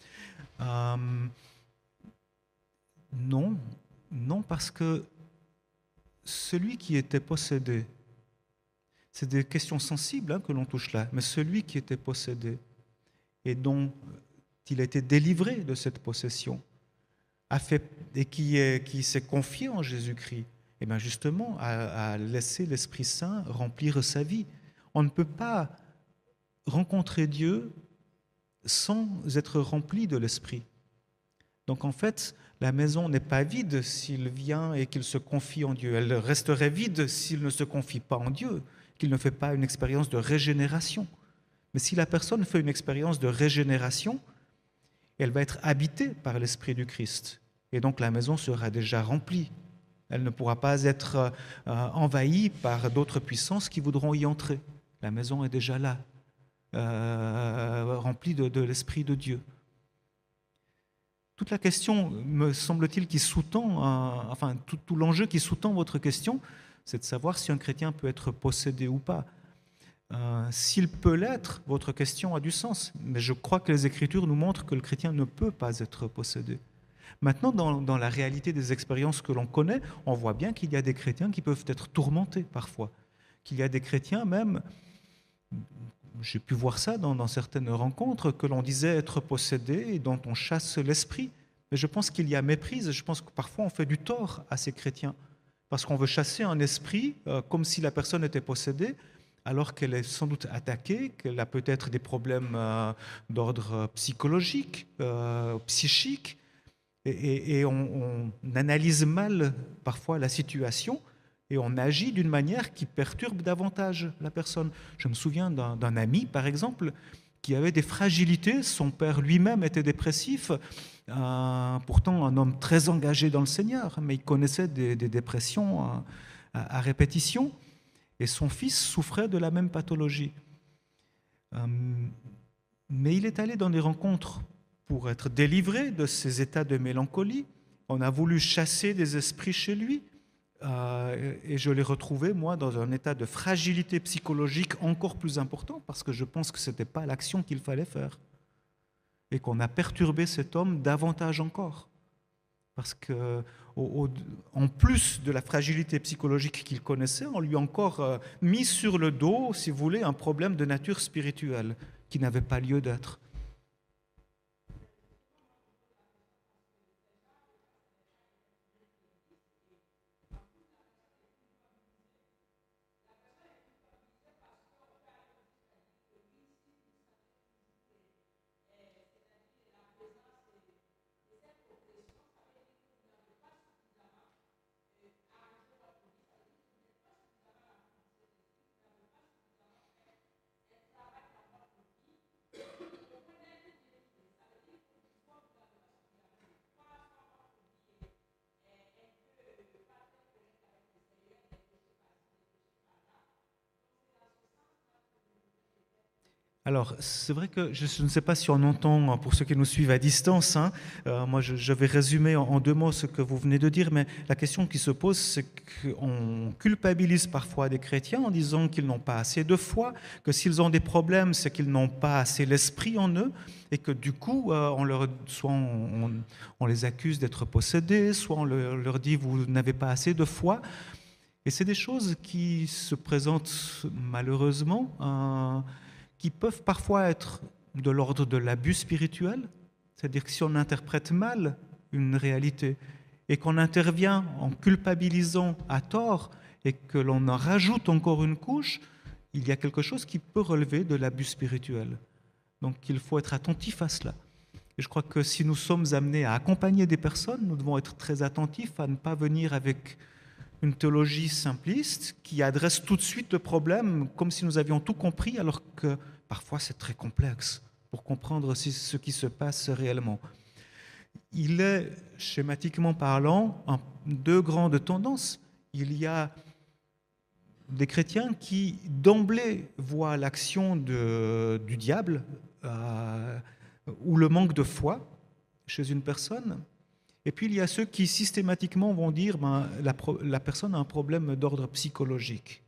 Non, non, parce que celui qui était possédé, c'est des questions sensibles que l'on touche là, mais celui qui était possédé et dont il a été délivré de cette possession, et qui s'est confié en Jésus-Christ, et bien justement a laissé l'Esprit Saint remplir sa vie. On ne peut pas rencontrer Dieu sans être rempli de l'Esprit. Donc en fait, la maison n'est pas vide s'il vient et qu'il se confie en Dieu. Elle resterait vide s'il ne se confie pas en Dieu, qu'il ne fait pas une expérience de régénération. Mais si la personne fait une expérience de régénération, elle va être habitée par l'Esprit du Christ. Et donc la maison sera déjà remplie. Elle ne pourra pas être envahie par d'autres puissances qui voudront y entrer. La maison est déjà là, remplie de l'Esprit de Dieu. Toute la question, me semble-t-il, qui sous-tend, tout l'enjeu qui sous-tend votre question, c'est de savoir si un chrétien peut être possédé ou pas. S'il peut l'être, votre question a du sens. Mais je crois que les Écritures nous montrent que le chrétien ne peut pas être possédé. Maintenant, dans la réalité des expériences que l'on connaît, on voit bien qu'il y a des chrétiens qui peuvent être tourmentés parfois. Qu'il y a des chrétiens même, j'ai pu voir ça dans certaines rencontres, que l'on disait être possédés et dont on chasse l'esprit. Mais je pense qu'il y a méprise. Je pense que parfois on fait du tort à ces chrétiens. Parce qu'on veut chasser un esprit comme si la personne était possédée, alors qu'elle est sans doute attaquée, qu'elle a peut-être des problèmes d'ordre psychologique, psychique, et on analyse mal parfois la situation et on agit d'une manière qui perturbe davantage la personne. Je me souviens d'un ami, par exemple, qui avait des fragilités. Son père lui-même était dépressif, pourtant un homme très engagé dans le Seigneur, mais il connaissait des dépressions à répétition, et son fils souffrait de la même pathologie. Mais il est allé dans des rencontres pour être délivré de ces états de mélancolie. On a voulu chasser des esprits chez lui, et je l'ai retrouvé, moi, dans un état de fragilité psychologique encore plus important, parce que je pense que ce n'était pas l'action qu'il fallait faire, et qu'on a perturbé cet homme davantage encore. Parce que, en plus de la fragilité psychologique qu'il connaissait, on lui a encore mis sur le dos, si vous voulez, un problème de nature spirituelle qui n'avait pas lieu d'être. Alors, c'est vrai que je ne sais pas si on entend, pour ceux qui nous suivent à distance, moi je vais résumer en 2 mots ce que vous venez de dire, mais la question qui se pose, c'est qu'on culpabilise parfois des chrétiens en disant qu'ils n'ont pas assez de foi, que s'ils ont des problèmes, c'est qu'ils n'ont pas assez l'esprit en eux, et que du coup, soit on les accuse d'être possédés, soit on leur dit vous n'avez pas assez de foi. Et c'est des choses qui se présentent malheureusement, qui peuvent parfois être de l'ordre de l'abus spirituel, c'est-à-dire que si on interprète mal une réalité et qu'on intervient en culpabilisant à tort et que l'on en rajoute encore une couche, il y a quelque chose qui peut relever de l'abus spirituel. Donc il faut être attentif à cela. Et je crois que si nous sommes amenés à accompagner des personnes, nous devons être très attentifs à ne pas venir avec une théologie simpliste qui adresse tout de suite le problème comme si nous avions tout compris, alors que parfois c'est très complexe pour comprendre ce qui se passe réellement. Il est, schématiquement parlant, 2 grandes tendances. Il y a des chrétiens qui d'emblée voient l'action du diable ou le manque de foi chez une personne. Et puis il y a ceux qui systématiquement vont dire la personne a un problème d'ordre psychologique.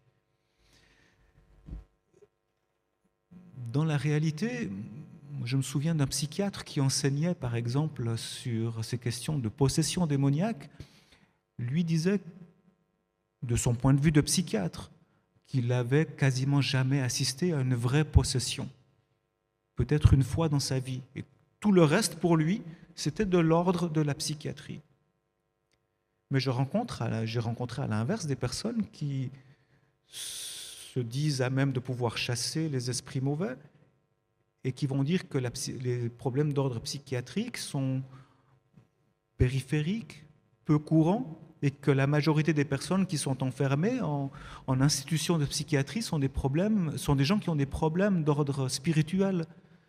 Dans la réalité, je me souviens d'un psychiatre qui enseignait par exemple sur ces questions de possession démoniaque. Lui disait, de son point de vue de psychiatre, qu'il n'avait quasiment jamais assisté à une vraie possession. Peut-être une fois dans sa vie. Et tout le reste, pour lui, c'était de l'ordre de la psychiatrie. Mais j'ai rencontré à l'inverse des personnes qui se disent à même de pouvoir chasser les esprits mauvais et qui vont dire que les problèmes d'ordre psychiatrique sont périphériques, peu courants, et que la majorité des personnes qui sont enfermées en institution de psychiatrie sont des gens qui ont des problèmes d'ordre spirituel.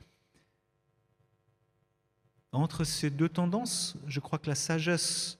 Entre ces deux tendances, je crois que la sagesse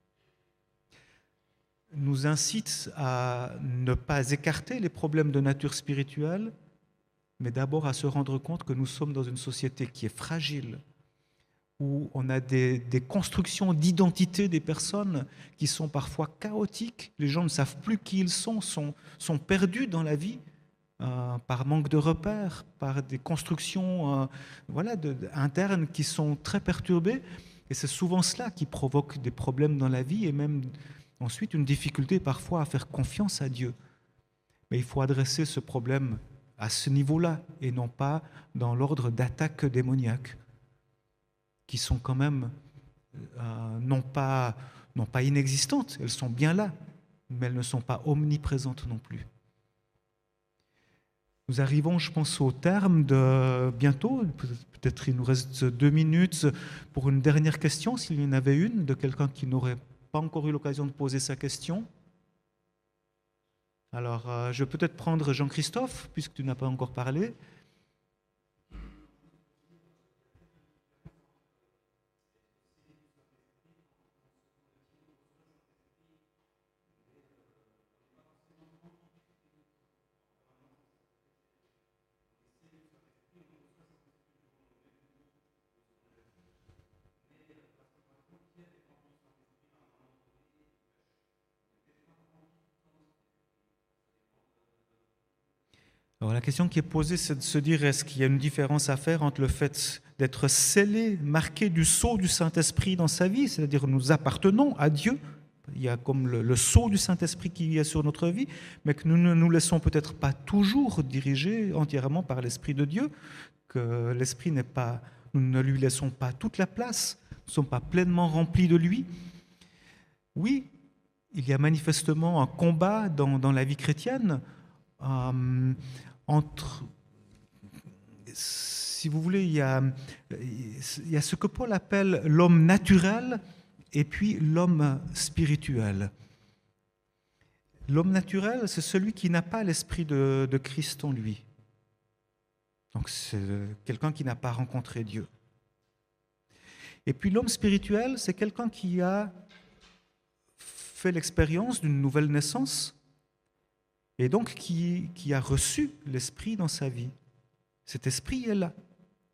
nous incite à ne pas écarter les problèmes de nature spirituelle, mais d'abord à se rendre compte que nous sommes dans une société qui est fragile, où on a des constructions d'identité des personnes qui sont parfois chaotiques. Les gens ne savent plus qui ils sont perdus dans la vie par manque de repères, par des constructions internes qui sont très perturbées. Et c'est souvent cela qui provoque des problèmes dans la vie et même ensuite une difficulté parfois à faire confiance à Dieu. Mais il faut adresser ce problème à ce niveau-là et non pas dans l'ordre d'attaques démoniaques qui sont quand même non pas inexistantes, elles sont bien là, mais elles ne sont pas omniprésentes non plus. Nous arrivons, je pense, au terme de bientôt. Peut-être il nous reste 2 minutes pour une dernière question, s'il y en avait une, de quelqu'un qui n'aurait pas encore eu l'occasion de poser sa question. Alors, je vais peut-être prendre Jean-Christophe, puisque tu n'as pas encore parlé. Alors la question qui est posée, c'est de se dire, est-ce qu'il y a une différence à faire entre le fait d'être scellé, marqué du sceau du Saint-Esprit dans sa vie, c'est-à-dire nous appartenons à Dieu, il y a comme le sceau du Saint-Esprit qui est sur notre vie, mais que nous ne nous laissons peut-être pas toujours diriger entièrement par l'Esprit de Dieu, que l'Esprit n'est pas, nous ne lui laissons pas toute la place, nous ne sommes pas pleinement remplis de lui. Oui, il y a manifestement un combat dans la vie chrétienne, si vous voulez, il y a ce que Paul appelle l'homme naturel et puis l'homme spirituel. L'homme naturel, c'est celui qui n'a pas l'esprit de Christ en lui. Donc c'est quelqu'un qui n'a pas rencontré Dieu. Et puis l'homme spirituel, c'est quelqu'un qui a fait l'expérience d'une nouvelle naissance, et donc qui a reçu l'Esprit dans sa vie. Cet Esprit est là.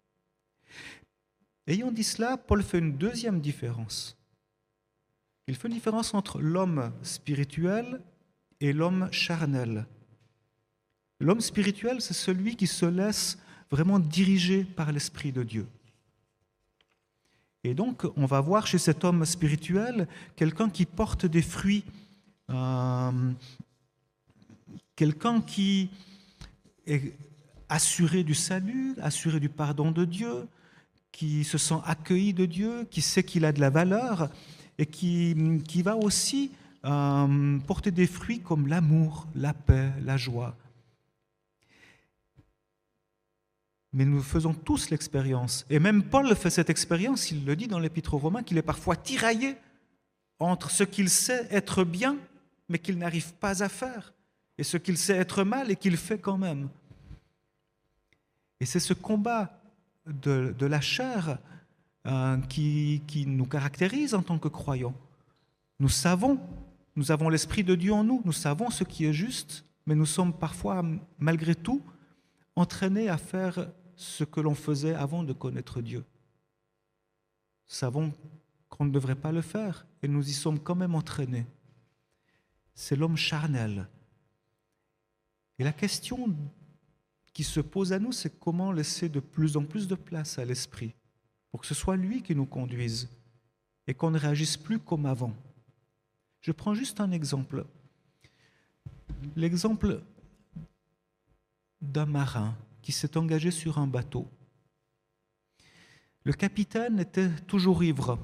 Ayant dit cela, Paul fait une deuxième différence. Il fait une différence entre l'homme spirituel et l'homme charnel. L'homme spirituel, c'est celui qui se laisse vraiment diriger par l'Esprit de Dieu. Et donc, on va voir chez cet homme spirituel quelqu'un qui porte des fruits, quelqu'un qui est assuré du salut, assuré du pardon de Dieu, qui se sent accueilli de Dieu, qui sait qu'il a de la valeur et qui va aussi porter des fruits comme l'amour, la paix, la joie. Mais nous faisons tous l'expérience, et même Paul fait cette expérience, il le dit dans l'Épître aux Romains, qu'il est parfois tiraillé entre ce qu'il sait être bien, mais qu'il n'arrive pas à faire, et ce qu'il sait être mal et qu'il fait quand même. Et c'est ce combat de la chair qui nous caractérise en tant que croyants. Nous avons l'Esprit de Dieu en nous, nous savons ce qui est juste, mais nous sommes parfois, malgré tout, entraînés à faire ce que l'on faisait avant de connaître Dieu. Nous savons qu'on ne devrait pas le faire et nous y sommes quand même entraînés. C'est l'homme charnel. Et la question qui se pose à nous, c'est comment laisser de plus en plus de place à l'esprit pour que ce soit lui qui nous conduise et qu'on ne réagisse plus comme avant. Je prends juste un exemple. L'exemple d'un marin qui s'est engagé sur un bateau. Le capitaine était toujours ivre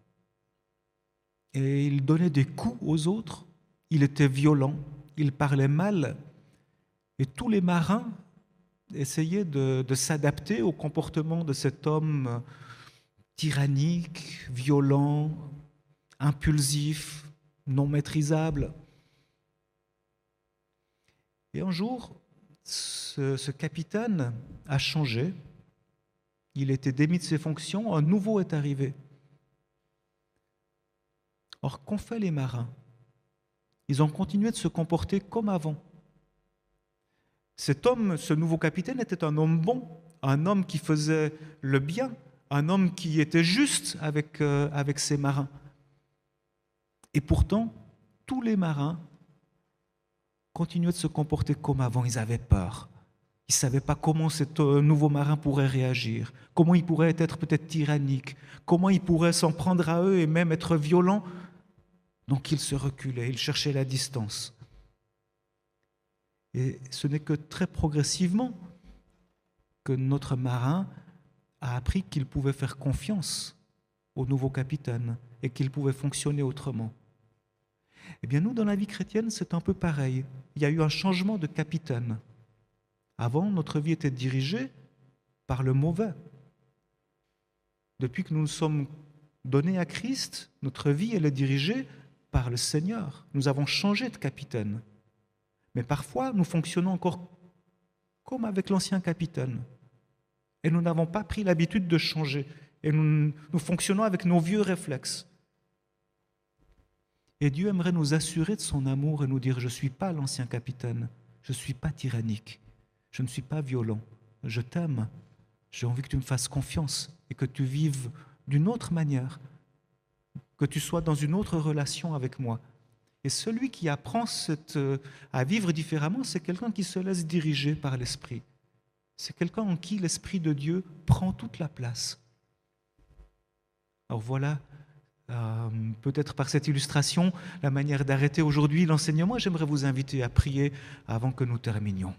et il donnait des coups aux autres, il était violent, il parlait mal et tous les marins essayaient de s'adapter au comportement de cet homme tyrannique, violent, impulsif, non maîtrisable. Et un jour, ce capitaine a changé, il était démis de ses fonctions, un nouveau est arrivé. Or, qu'ont fait les marins? Ils ont continué de se comporter comme avant. Cet homme, ce nouveau capitaine, était un homme bon, un homme qui faisait le bien, un homme qui était juste avec ses marins. Et pourtant, tous les marins continuaient de se comporter comme avant. Ils avaient peur. Ils ne savaient pas comment cet nouveau marin pourrait réagir, comment il pourrait être peut-être tyrannique, comment il pourrait s'en prendre à eux et même être violent. Donc ils se reculaient, ils cherchaient la distance. Et ce n'est que très progressivement que notre marin a appris qu'il pouvait faire confiance au nouveau capitaine et qu'il pouvait fonctionner autrement. Eh bien, nous, dans la vie chrétienne, c'est un peu pareil. Il y a eu un changement de capitaine. Avant, notre vie était dirigée par le mauvais. Depuis que nous nous sommes donnés à Christ, notre vie, elle est dirigée par le Seigneur. Nous avons changé de capitaine. Mais parfois, nous fonctionnons encore comme avec l'ancien capitaine. Et nous n'avons pas pris l'habitude de changer. Et nous fonctionnons avec nos vieux réflexes. Et Dieu aimerait nous assurer de son amour et nous dire « Je ne suis pas l'ancien capitaine, je ne suis pas tyrannique, je ne suis pas violent, je t'aime, j'ai envie que tu me fasses confiance et que tu vives d'une autre manière, que tu sois dans une autre relation avec moi. » Et celui qui apprend à vivre différemment, c'est quelqu'un qui se laisse diriger par l'Esprit. C'est quelqu'un en qui l'Esprit de Dieu prend toute la place. Alors voilà, peut-être par cette illustration, la manière d'arrêter aujourd'hui l'enseignement. J'aimerais vous inviter à prier avant que nous terminions.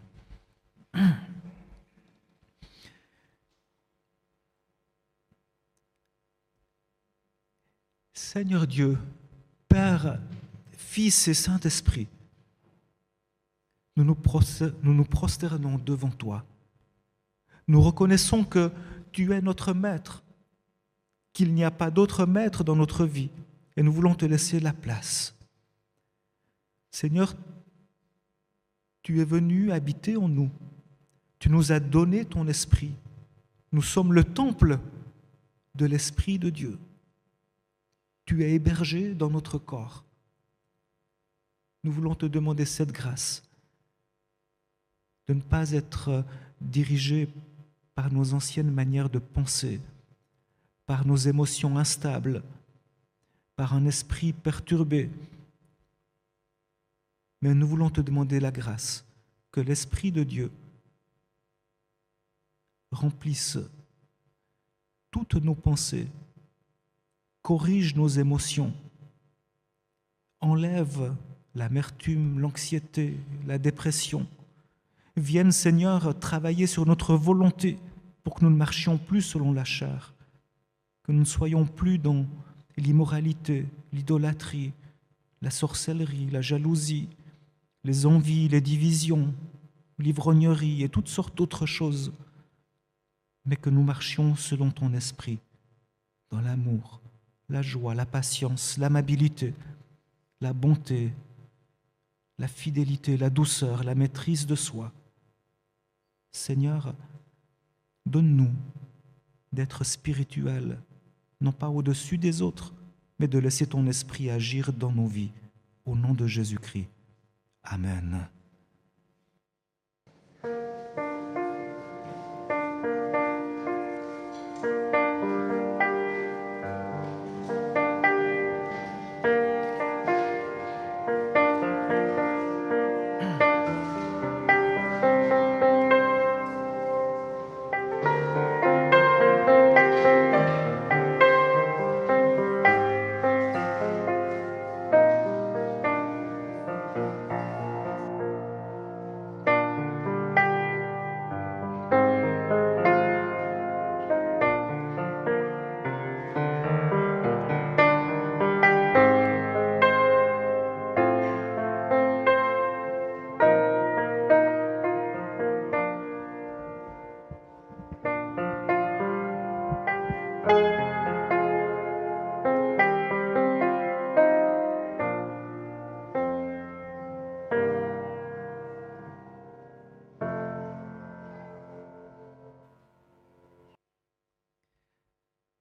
Seigneur Dieu, Père, Fils et Saint-Esprit, nous nous prosternons devant toi. Nous reconnaissons que tu es notre Maître, qu'il n'y a pas d'autre Maître dans notre vie, et nous voulons te laisser la place. Seigneur, tu es venu habiter en nous. Tu nous as donné ton esprit. Nous sommes le temple de l'Esprit de Dieu. Tu es hébergé dans notre corps. Nous voulons te demander cette grâce de ne pas être dirigés par nos anciennes manières de penser, par nos émotions instables, par un esprit perturbé. Mais nous voulons te demander la grâce que l'Esprit de Dieu remplisse toutes nos pensées, corrige nos émotions, enlève l'amertume, l'anxiété, la dépression. Vienne, Seigneur, travailler sur notre volonté pour que nous ne marchions plus selon la chair, que nous ne soyons plus dans l'immoralité, l'idolâtrie, la sorcellerie, la jalousie, les envies, les divisions, l'ivrognerie et toutes sortes d'autres choses, mais que nous marchions selon ton esprit, dans l'amour, la joie, la patience, l'amabilité, la bonté, la fidélité, la douceur, la maîtrise de soi. Seigneur, donne-nous d'être spirituels, non pas au-dessus des autres, mais de laisser ton esprit agir dans nos vies. Au nom de Jésus-Christ. Amen.